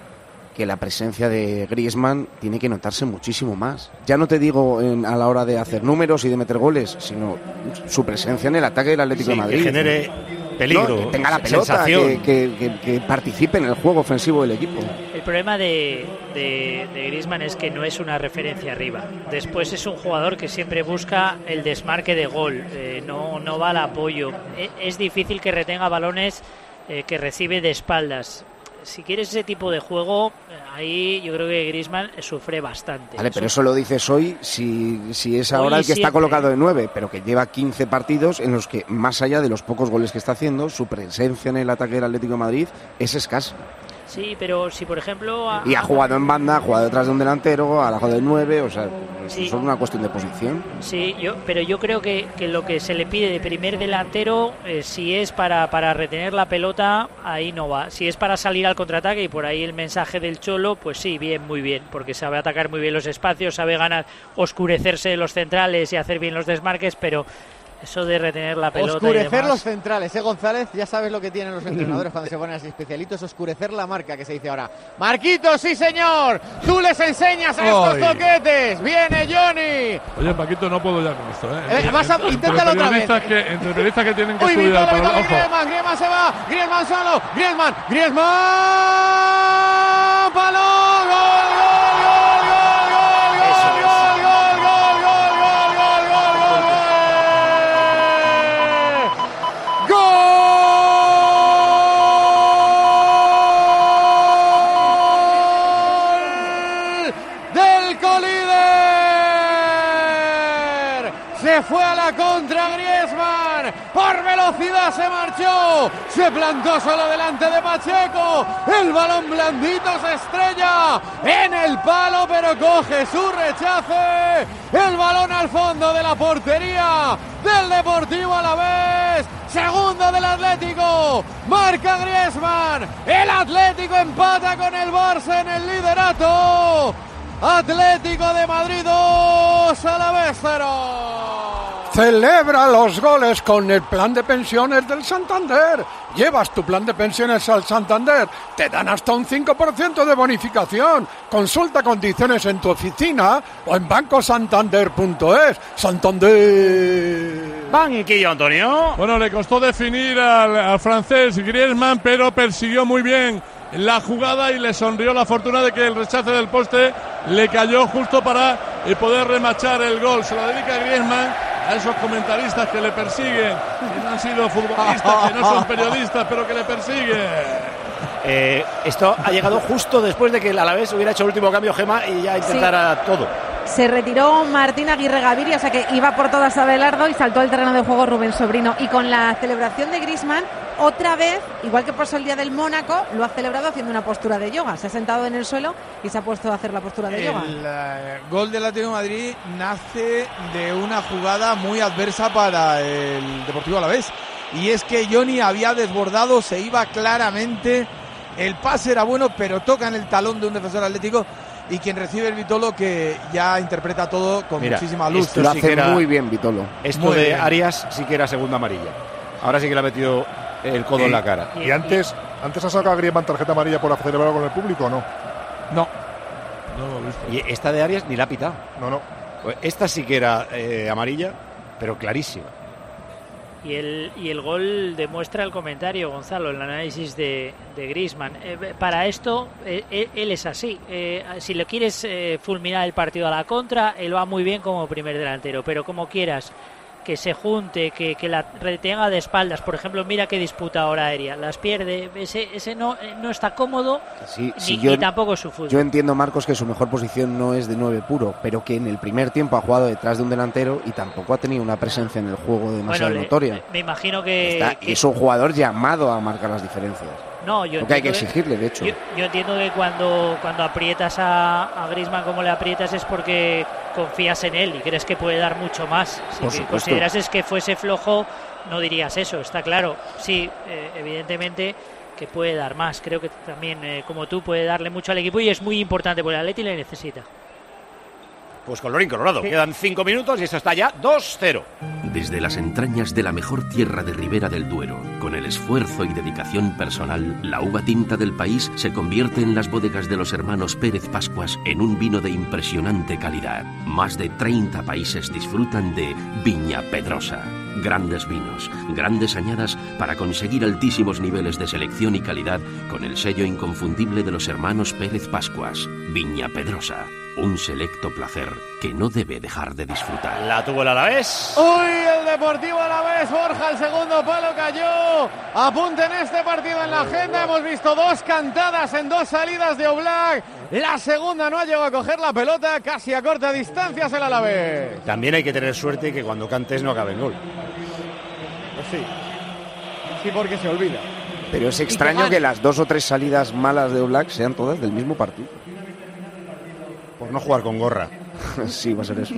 que la presencia de Griezmann tiene que notarse muchísimo más. Ya no te digo a la hora de hacer números y de meter goles, sino su presencia en el ataque del Atlético de Madrid. Que genere peligro, que tenga la pelota, que participe en el juego ofensivo del equipo. El problema de Griezmann es que no es una referencia arriba. Después es un jugador que siempre busca el desmarque de gol, no va al apoyo. Es difícil que retenga balones que recibe de espaldas. Si quieres ese tipo de juego, ahí yo creo que Griezmann sufre bastante. Vale, pero eso lo dices hoy si es ahora el que está colocado de 9, pero que lleva 15 partidos en los que, más allá de los pocos goles que está haciendo, su presencia en el ataque del Atlético de Madrid es escasa. Sí, pero si por ejemplo... Y ha jugado en banda, ha jugado detrás de un delantero, ha jugado de 9, o sea, sí, es una cuestión de posición. Sí, pero yo creo que lo que se le pide de primer delantero, si es para retener la pelota, ahí no va. Si es para salir al contraataque, y por ahí el mensaje del Cholo, pues sí, bien, muy bien, porque sabe atacar muy bien los espacios, sabe ganar, oscurecerse de los centrales y hacer bien los desmarques, pero... eso de retener la pelota oscurecer y demás. Los centrales, González, ya sabes lo que tienen los entrenadores cuando se ponen así especialitos, oscurecer la marca, que se dice ahora. Marquitos, sí señor, tú les enseñas a estos toquetes, viene Johnny. Oye, Paquito, no puedo ya con esto, Inténtalo otra vez. Entre periodistas que tienen que Uy, estudiar para Griezmann se va, Griezmann solo, Griezmann, palo, fue a la contra Griezmann, por velocidad se marchó, se plantó solo delante de Pacheco, el balón blandito se estrella en el palo, pero coge su rechace, el balón al fondo de la portería del Deportivo Alavés, segundo del Atlético, marca Griezmann, el Atlético empata con el Barça en el liderato. Atlético de Madrid 2, Alavés 0. Celebra los goles con el plan de pensiones del Santander. Llevas tu plan de pensiones al Santander, te dan hasta un 5% de bonificación. Consulta condiciones en tu oficina o en bancosantander.es. Santander. Banquillo, Antonio. Bueno, le costó definir al francés Griezmann, pero persiguió muy bien la jugada y le sonrió la fortuna de que el rechace del poste le cayó justo para poder remachar el gol. Se lo dedica Griezmann a esos comentaristas que le persiguen, que no han sido futbolistas, que no son periodistas, pero que le persiguen. Esto ha llegado justo después de que el Alavés hubiera hecho el último cambio, Gema, y ya intentara todo. Se retiró Martín Aguirre Gaviria, o sea que iba por todas Abelardo y saltó al terreno de juego Rubén Sobrino. Y con la celebración de Griezmann, otra vez, igual que pasó el día del Mónaco, lo ha celebrado haciendo una postura de yoga. Se ha sentado en el suelo y se ha puesto a hacer la postura de yoga. El gol del Atlético de Madrid nace de una jugada muy adversa para el Deportivo Alavés. Y es que Johnny había desbordado, se iba claramente, el pase era bueno, pero toca en el talón de un defensor atlético. Y quien recibe el Vitolo, que ya interpreta todo con muchísima luz. Esto lo hace muy bien Vitolo. Esto muy de bien. Arias sí que era segunda amarilla. Ahora sí que le ha metido el codo en la cara. ¿Y antes ha sacado a Griezmann tarjeta amarilla por celebrar con el público o no? No. No lo he visto. Y esta de Arias ni la ha pitado. No. Pues esta sí que era amarilla, pero clarísima. Y el gol demuestra el comentario, Gonzalo, el análisis de Griezmann. Para esto, él es así. Si le quieres fulminar el partido a la contra, él va muy bien como primer delantero, pero como quieras que se junte, que la retenga de espaldas, por ejemplo, mira qué disputa ahora aérea, las pierde, ese no está cómodo, ni tampoco su fútbol. Yo entiendo, Marcos, que su mejor posición no es de 9 puro, pero que en el primer tiempo ha jugado detrás de un delantero y tampoco ha tenido una presencia en el juego demasiado notoria. Me imagino que es un jugador llamado a marcar las diferencias. No, yo que hay que exigirle, de hecho. Yo entiendo que cuando aprietas a Griezmann como le aprietas es porque confías en él y crees que puede dar mucho más. Si considerases que fuese flojo, no dirías eso, está claro. Sí, evidentemente que puede dar más. Creo que también, como tú, puede darle mucho al equipo y es muy importante porque el Atleti le necesita. Pues colorín colorado. Quedan 5 minutos y esto está ya 2-0. Desde las entrañas de la mejor tierra de Ribera del Duero, con el esfuerzo y dedicación personal, la uva tinta del país se convierte en las bodegas de los hermanos Pérez Pascuas en un vino de impresionante calidad. Más de 30 países disfrutan de Viña Pedrosa. Grandes vinos, grandes añadas para conseguir altísimos niveles de selección y calidad con el sello inconfundible de los hermanos Pérez Pascuas. Viña Pedrosa, un selecto placer que no debe dejar de disfrutar. La tuvo el Alavés. ¡Uy! El Deportivo Alavés, Borja, el segundo palo cayó. Apunten este partido en la agenda. Hemos visto 2 cantadas en 2 salidas de Oblak. La segunda no ha llegado a coger la pelota, casi a corta distancia el Alavés. También hay que tener suerte que cuando cantes no acabe el gol. Pues sí. Sí, porque se olvida. Pero es extraño que las 2 o 3 salidas malas de Oblak sean todas del mismo partido. Por no jugar con gorra. Sí, va a ser eso.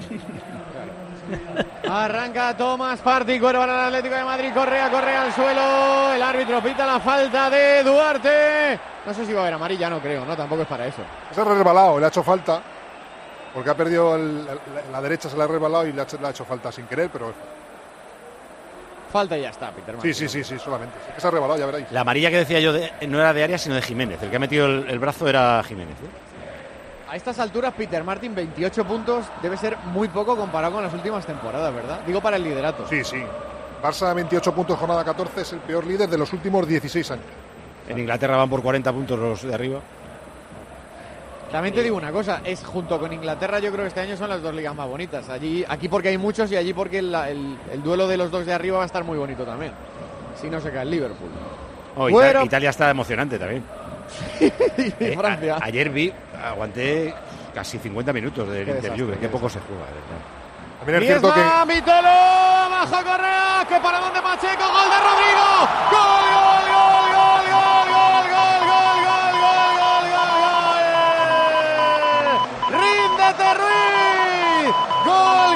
Arranca Tomás Partey, cuero para el Atlético de Madrid. Correa al suelo. El árbitro pita la falta de Duarte. No sé si va a haber amarilla, no creo, no, tampoco es para eso. Se ha resbalado, le ha hecho falta. Porque ha perdido la derecha, se le ha resbalado y le ha hecho falta sin querer, pero. Falta y ya está, Peter. Sí, solamente. Es que se ha resbalado, ya veréis. La amarilla que decía yo no era de Arias, sino de Jiménez. El que ha metido el brazo era Jiménez. A estas alturas, Peter Martin, 28 puntos debe ser muy poco comparado con las últimas temporadas, ¿verdad? Digo, para el liderato. Sí. Barça, 28 puntos, jornada 14, es el peor líder de los últimos 16 años. En Inglaterra van por 40 puntos los de arriba. También te digo una cosa, es junto con Inglaterra, yo creo que este año son las 2 ligas más bonitas. Aquí porque hay muchos y allí porque el duelo de los 2 de arriba va a estar muy bonito también. Si no se cae el Liverpool. Italia está emocionante también. Francia. Ayer aguanté casi 50 minutos del interview, qué poco se juega, de verdad. También es cierto que Vitolo, baja Correa, que para donde Pacheco, gol de Rodrigo. Gol. Ríndete, Ruiz. Gol.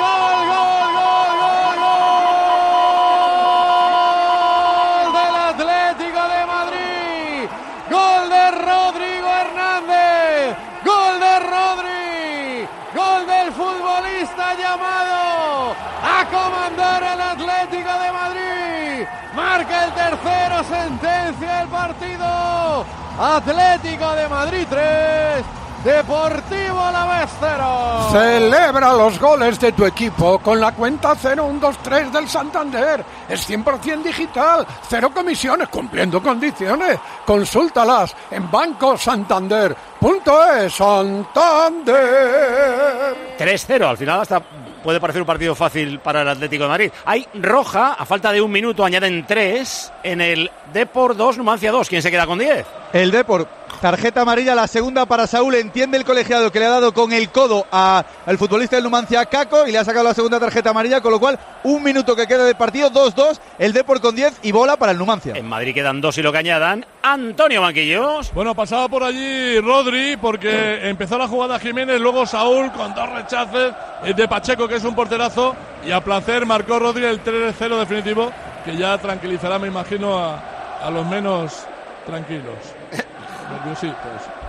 Del Atlético de Madrid. Gol de Rodrigo Hernández. Gol de Rodri. Gol del futbolista llamado a comandar al Atlético de Madrid. Marca el tercero, sentencia el partido. Atlético de Madrid 3, Deportivo Alavés 0. Celebra los goles de tu equipo con la cuenta 0123 del Santander. Es 100% digital, 0 comisiones, cumpliendo condiciones. Consúltalas en bancosantander.es. Santander. 3-0, al final hasta puede parecer un partido fácil para el Atlético de Madrid. Hay roja, a falta de 1 minuto añaden 3 en el Depor 2, Numancia 2. ¿Quién se queda con 10? El Depor, tarjeta amarilla, la segunda para Saúl. Entiende el colegiado que le ha dado con el codo al futbolista del Numancia, Caco, y le ha sacado la segunda tarjeta amarilla, con lo cual 1 minuto que queda de partido, 2-2, el Depor con 10 y bola para el Numancia. En Madrid quedan 2 y lo que añadan. Antonio Banquillos. Bueno, pasaba por allí Rodri porque empezó la jugada Jiménez, luego Saúl con 2 rechaces de Pacheco, que es un porterazo, y a placer marcó Rodri el 3-0 definitivo, que ya tranquilizará, me imagino, a los menos tranquilos. Nerviositos.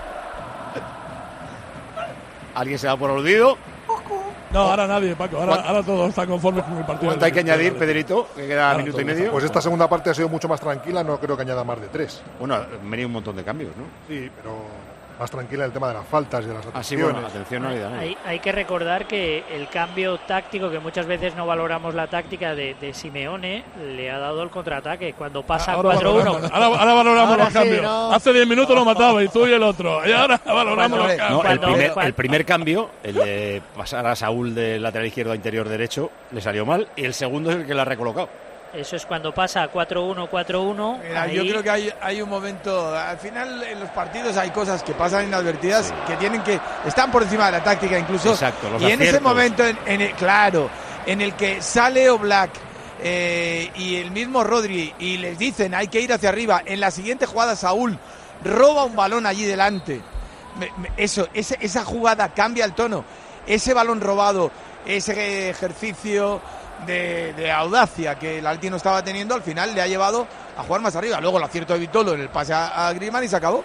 ¿Alguien se da por aludido? No, ahora nadie, Paco. Ahora todos están conformes con el partido. ¿Cuánto hay que añadir, Pedrito? Que queda minuto y medio. Pues esta segunda parte ha sido mucho más tranquila, no creo que añada más de 3. Bueno, han venido un montón de cambios, ¿no? Sí, pero más tranquila el tema de las faltas y de las atenciones. Bueno, atención no le dan. Hay que recordar que el cambio táctico, que muchas veces no valoramos la táctica de Simeone, le ha dado el contraataque cuando pasa 4-1. Ahora valoramos los cambios. No. Hace 10 minutos lo mataba y tú y el otro. Y ahora valoramos los cambios. No, el primer cambio, el de pasar a Saúl de lateral izquierdo a interior derecho, le salió mal, y el segundo es el que lo ha recolocado. Eso es cuando pasa 4-1, 4-1. Mira, yo creo que hay un momento. Al final, en los partidos hay cosas que pasan inadvertidas, que están por encima de la táctica incluso. Exacto, los y en aciertos. ese momento, en el que sale Oblak y el mismo Rodri y les dicen hay que ir hacia arriba, en la siguiente jugada Saúl roba un balón allí delante. Esa jugada cambia el tono. Ese balón robado, ese ejercicio de audacia que el Atleti no estaba teniendo, al final le ha llevado a jugar más arriba. Luego el acierto de Vitolo en el pase a Griezmann y se acabó.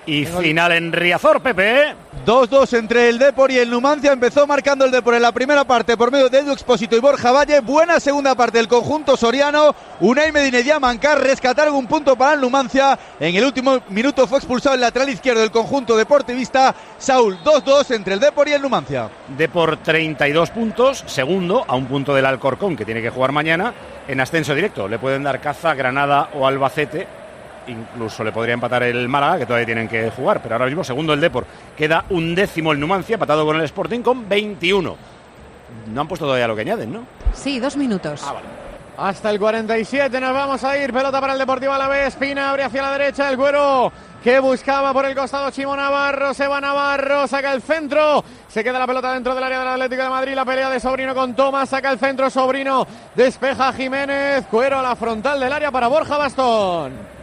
Y final en Riazor, Pepe. 2-2 entre el Depor y el Numancia. Empezó marcando el Depor en la primera parte por medio de Edu Expósito y Borja Valle. Buena segunda parte del conjunto soriano. Unai Medina y Diamancar rescataron un punto para el Numancia. En el último minuto fue expulsado el lateral izquierdo del conjunto deportivista. Saúl, 2-2 entre el Depor y el Numancia. Depor 32 puntos, segundo, a un punto del Alcorcón, que tiene que jugar mañana, en ascenso directo. Le pueden dar caza Granada o Albacete. Incluso le podría empatar el Málaga, que todavía tienen que jugar, pero ahora mismo segundo el Depor. Queda 11º el Numancia, empatado con el Sporting con 21. No han puesto todavía lo que añaden, ¿no? Sí, 2 minutos. Vale. Hasta el 47 nos vamos a ir. Pelota para el Deportivo Alavés. Pina abre hacia la derecha el Güero, que buscaba por el costado Chimo Navarro. Se va Navarro, saca el centro. Se queda la pelota dentro del área del Atlético de Madrid. La pelea de Sobrino con Tomás. Saca el centro Sobrino. Despeja Jiménez. Güero a la frontal del área para Borja Bastón.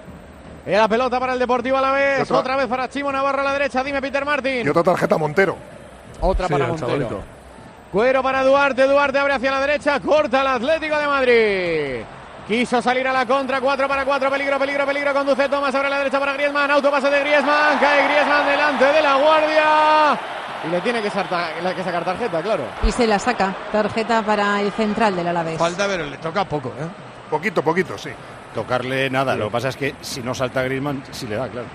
Y la pelota para el Deportivo Alavés. Otra vez para Chimo Navarro a la derecha. Dime, Peter Martín. Y otra tarjeta Montero. Otra para Montero. Cuero para Duarte. Duarte abre hacia la derecha. Corta el Atlético de Madrid. Quiso salir a la contra. 4 para 4. Peligro, peligro, peligro. Conduce Tomás. Abre a la derecha para Griezmann. Autopase de Griezmann. Cae Griezmann delante de la guardia. Y le tiene que sacar tarjeta, claro. Y se la saca. Tarjeta para el central del Alavés. Falta, pero le toca poco, ¿eh? Poquito, sí. Tocarle nada, sí. Lo que pasa es que si no salta Griezmann, sí le da, claro.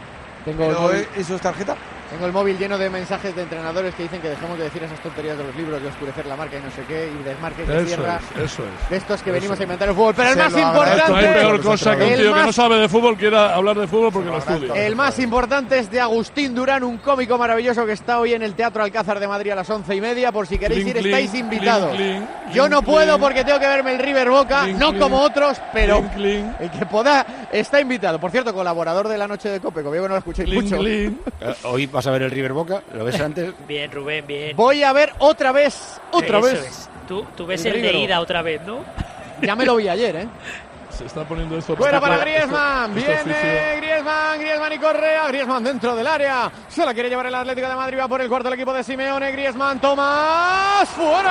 ¿Eso es tarjeta? Tengo el móvil lleno de mensajes de entrenadores que dicen que dejemos de decir esas tonterías de los libros, de oscurecer la marca y no sé qué, y desmarque que cierra. Eso es. De estos que venimos a inventar el fútbol. Pero el más importante. No hay peor cosa que un tío que no sabe de fútbol quiera hablar de fútbol porque lo estudia. El más importante es de Agustín Durán, un cómico maravilloso que está hoy en el Teatro Alcázar de Madrid a las 11:30. Por si queréis ir, estáis invitados. Yo no puedo porque tengo que verme el River Boca, no como otros, pero el que pueda está invitado. Por cierto, colaborador de la noche de Cope, como yo que no lo escuchéis mucho. Hoy vas a ver el River Boca, ¿lo ves antes? Bien, Rubén, bien. Voy a ver otra vez. Eso es. Tú ves el de ida otra vez, ¿no? Ya me lo vi ayer, ¿eh? Se está poniendo esto. Fuera para Griezmann. Viene Griezmann y Correa. Griezmann dentro del área. Se la quiere llevar el Atlético de Madrid. Va por el cuarto el equipo de Simeone. Griezmann, Tomás.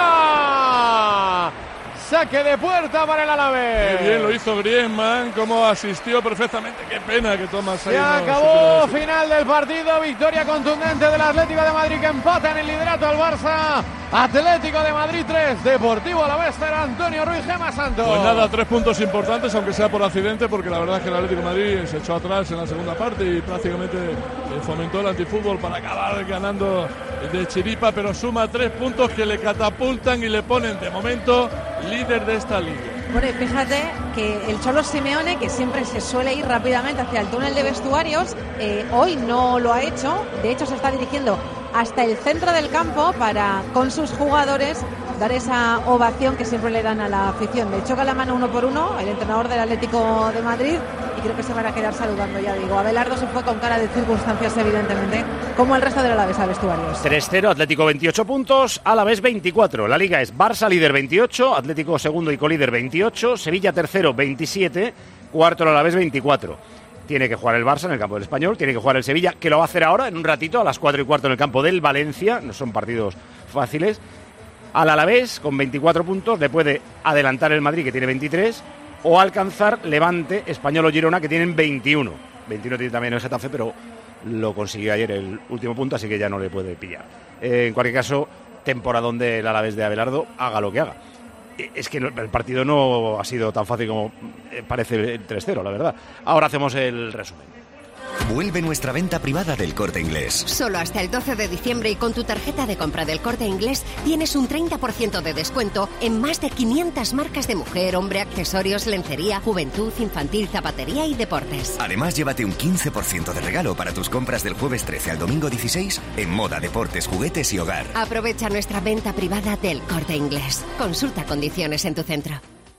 ¡Fuera! Saque de puerta para el Alavés. Qué bien lo hizo Griezmann, cómo asistió perfectamente. Qué pena que Tomás se acabó. Final del partido. Victoria contundente del Atlético de Madrid, que empata en el liderato al Barça. Atlético de Madrid 3, Deportivo Alavés 0. Antonio Ruiz, Gemma Santos. Pues nada, 3 puntos importantes, aunque sea por accidente, porque la verdad es que el Atlético de Madrid se echó atrás en la segunda parte y prácticamente fomentó el antifútbol para acabar ganando de chiripa, pero suma 3 puntos que le catapultan y le ponen de momento líder de esta liga. Bueno, y fíjate que el Cholo Simeone, que siempre se suele ir rápidamente hacia el túnel de vestuarios, hoy no lo ha hecho. De hecho, se está dirigiendo hasta el centro del campo para, con sus jugadores, dar esa ovación que siempre le dan a la afición. Le choca la mano 1 por 1 el entrenador del Atlético de Madrid y creo que se van a quedar saludando, ya digo. Abelardo se fue con cara de circunstancias, evidentemente, como el resto del Alavés a vestuarios. 3-0, Atlético 28 puntos, Alavés 24. La liga es Barça líder 28, Atlético segundo y colíder 28, Sevilla tercero 27, cuarto el Alavés 24. Tiene que jugar el Barça en el campo del Español, tiene que jugar el Sevilla, que lo va a hacer ahora en un ratito a las 4:15 en el campo del Valencia. No son partidos fáciles. Al Alavés, con 24 puntos, le puede adelantar el Madrid, que tiene 23, o alcanzar Levante, Español o Girona, que tienen 21. 21 tiene también el Getafe, pero lo consiguió ayer el último punto, así que ya no le puede pillar. En cualquier caso, temporadón del Alavés de Abelardo, haga lo que haga. Es que el partido no ha sido tan fácil como parece el 3-0, la verdad. Ahora hacemos el resumen. Vuelve nuestra venta privada del Corte Inglés. Solo hasta el 12 de diciembre y con tu tarjeta de compra del Corte Inglés tienes un 30% de descuento en más de 500 marcas de mujer, hombre, accesorios, lencería, juventud, infantil, zapatería y deportes. Además, llévate un 15% de regalo para tus compras del jueves 13 al domingo 16 en moda, deportes, juguetes y hogar. Aprovecha nuestra venta privada del Corte Inglés. Consulta condiciones en tu centro.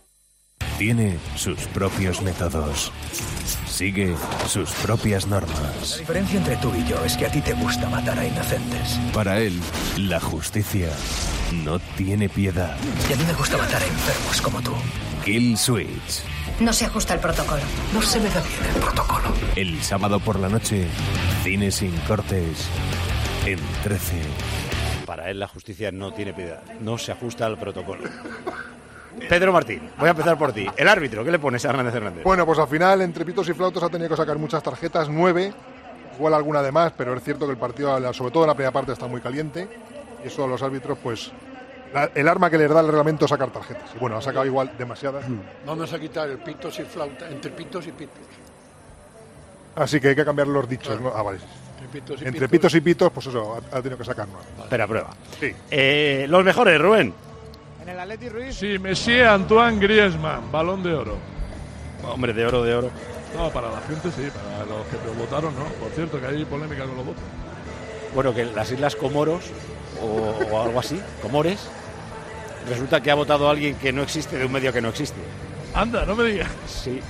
Tiene sus propios métodos. Sigue sus propias normas. La diferencia entre tú y yo es que a ti te gusta matar a inocentes. Para él, la justicia no tiene piedad. Y a mí me gusta matar a enfermos como tú. Kill Switch. No se ajusta el protocolo. No se me da bien el protocolo. El sábado por la noche, cine sin cortes, en 13. Para él la justicia no tiene piedad. No se ajusta al protocolo. Pedro Martín, voy a empezar por ti. El árbitro, ¿qué le pones a Hernández Hernández? Bueno, pues al final, entre pitos y flautos, ha tenido que sacar muchas tarjetas, 9. igual alguna de más, pero es cierto que el partido, sobre todo en la primera parte, está muy caliente y eso a los árbitros, pues el arma que les da el reglamento es sacar tarjetas. Y bueno, ha sacado igual demasiadas. Vamos a quitar el pitos y flauta, entre pitos y pitos. Así que hay que cambiar los dichos, claro. ¿no? Vale. Entre pitos y pitos, pues eso, ha tenido que sacar nueve. Espera, prueba. Sí. Los mejores, Rubén. En el Atleti Ruiz. Sí, Messi, Antoine Griezmann, Balón de Oro. Hombre, de oro. No, para la gente sí, para los que votaron no. Por cierto, que hay polémica con los votos. Bueno, que las Islas Comoros, o algo así, Comores, resulta que ha votado a alguien que no existe de un medio que no existe. Anda, no me digas. Sí,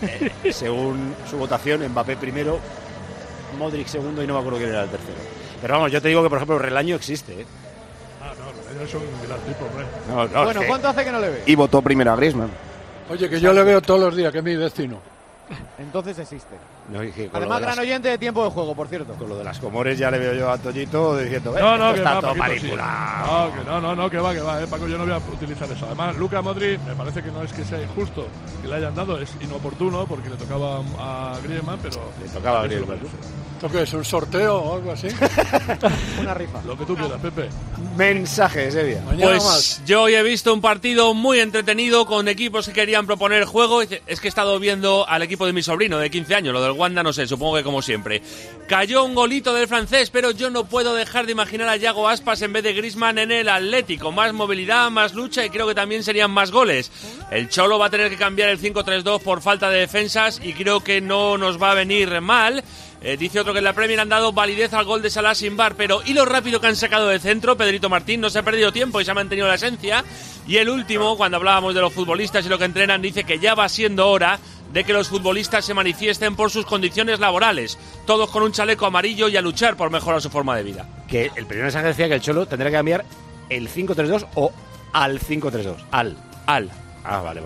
según su votación, Mbappé primero, Modric segundo y no me acuerdo quién era el tercero. Pero vamos, yo te digo que, por ejemplo, Relaño existe, ¿eh? Ah, no, Relaño es un gran tipo, hombre. No, bueno, ¿cuánto hace que no le ve? Y votó primero a Griezmann. Oye, que yo le veo todos los días, que es mi vecino. Entonces existe. No, Además, gran oyente de Tiempo de Juego, por cierto. Con lo de las Comores ya le veo yo a Toñito diciendo, no, que está va, todo Paquito, manipulado. Sí. No, que va, Paco, yo no voy a utilizar eso. Además, Luka Modric me parece que no es que sea injusto que le hayan dado, es inoportuno porque le tocaba a Griezmann, pero... Le tocaba a Griezmann. ¿Esto qué es, un sorteo o algo así? Una rifa. Lo que tú quieras, Pepe. Mensajes, Evia. Pues yo hoy he visto un partido muy entretenido con equipos que querían proponer juego. Es que he estado viendo al equipo de mi sobrino de 15 años, lo del Wanda, no sé, supongo que como siempre. Cayó un golito del francés, pero yo no puedo dejar de imaginar a Yago Aspas en vez de Griezmann en el Atlético. Más movilidad, más lucha y creo que también serían más goles. El Cholo va a tener que cambiar el 5-3-2 por falta de defensas y creo que no nos va a venir mal. Dice otro que en la Premier han dado validez al gol de Salah sin VAR, pero y lo rápido que han sacado de centro, Pedrito Martín no se ha perdido tiempo y se ha mantenido la esencia. Y el último, cuando hablábamos de los futbolistas y lo que entrenan, dice que ya va siendo hora de que los futbolistas se manifiesten por sus condiciones laborales, todos con un chaleco amarillo y a luchar por mejorar su forma de vida. Que el primer mensaje decía que el Cholo tendría que cambiar el 5-3-2 o al 5-3-2. Al. Ah, vale.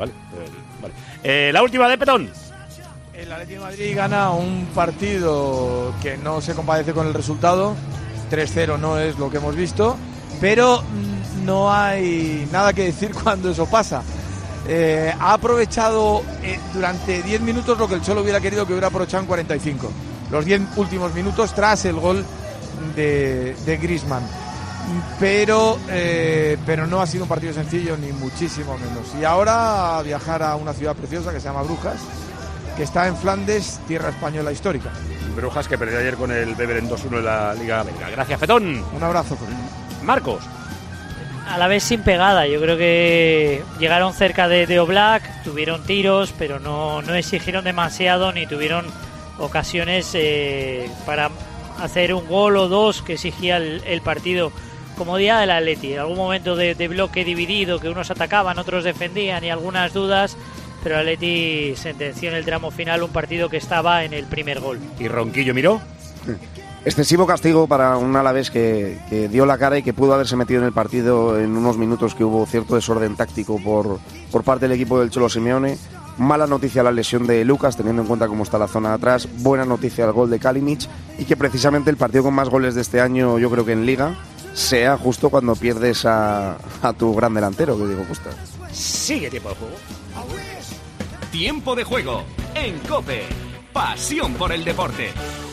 La última de Petón. El Atlético de Madrid gana un partido que no se compadece con el resultado. 3-0 no es lo que hemos visto, pero no hay nada que decir cuando eso pasa. Ha aprovechado durante 10 minutos lo que el Cholo hubiera querido que hubiera aprovechado en 45. Los 10 últimos minutos tras el gol de Griezmann. Pero no ha sido un partido sencillo, ni muchísimo menos. Y ahora a viajar a una ciudad preciosa que se llama Brujas, que está en Flandes, tierra española histórica. Brujas, que perdió ayer con el Beveren 2-1 en la Liga Belga. Gracias, Fetón. Un abrazo. Marcos. A la vez sin pegada, yo creo que llegaron cerca de Oblak, tuvieron tiros, pero no exigieron demasiado ni tuvieron ocasiones para hacer un gol o dos que exigía el partido. Comodidad del Atleti, en algún momento de bloque dividido, que unos atacaban, otros defendían y algunas dudas, pero el Atleti sentenció en el tramo final un partido que estaba en el primer gol. ¿Y Ronquillo miró? Excesivo castigo para un Alavés que dio la cara y que pudo haberse metido en el partido en unos minutos que hubo cierto desorden táctico por parte del equipo del Cholo Simeone. Mala noticia la lesión de Lucas, teniendo en cuenta cómo está la zona de atrás. Buena noticia el gol de Kalinic y que precisamente el partido con más goles de este año, yo creo que en Liga, sea justo cuando pierdes a tu gran delantero, que digo Costa. Sigue tiempo de juego. Tiempo de juego en COPE. Pasión por el deporte.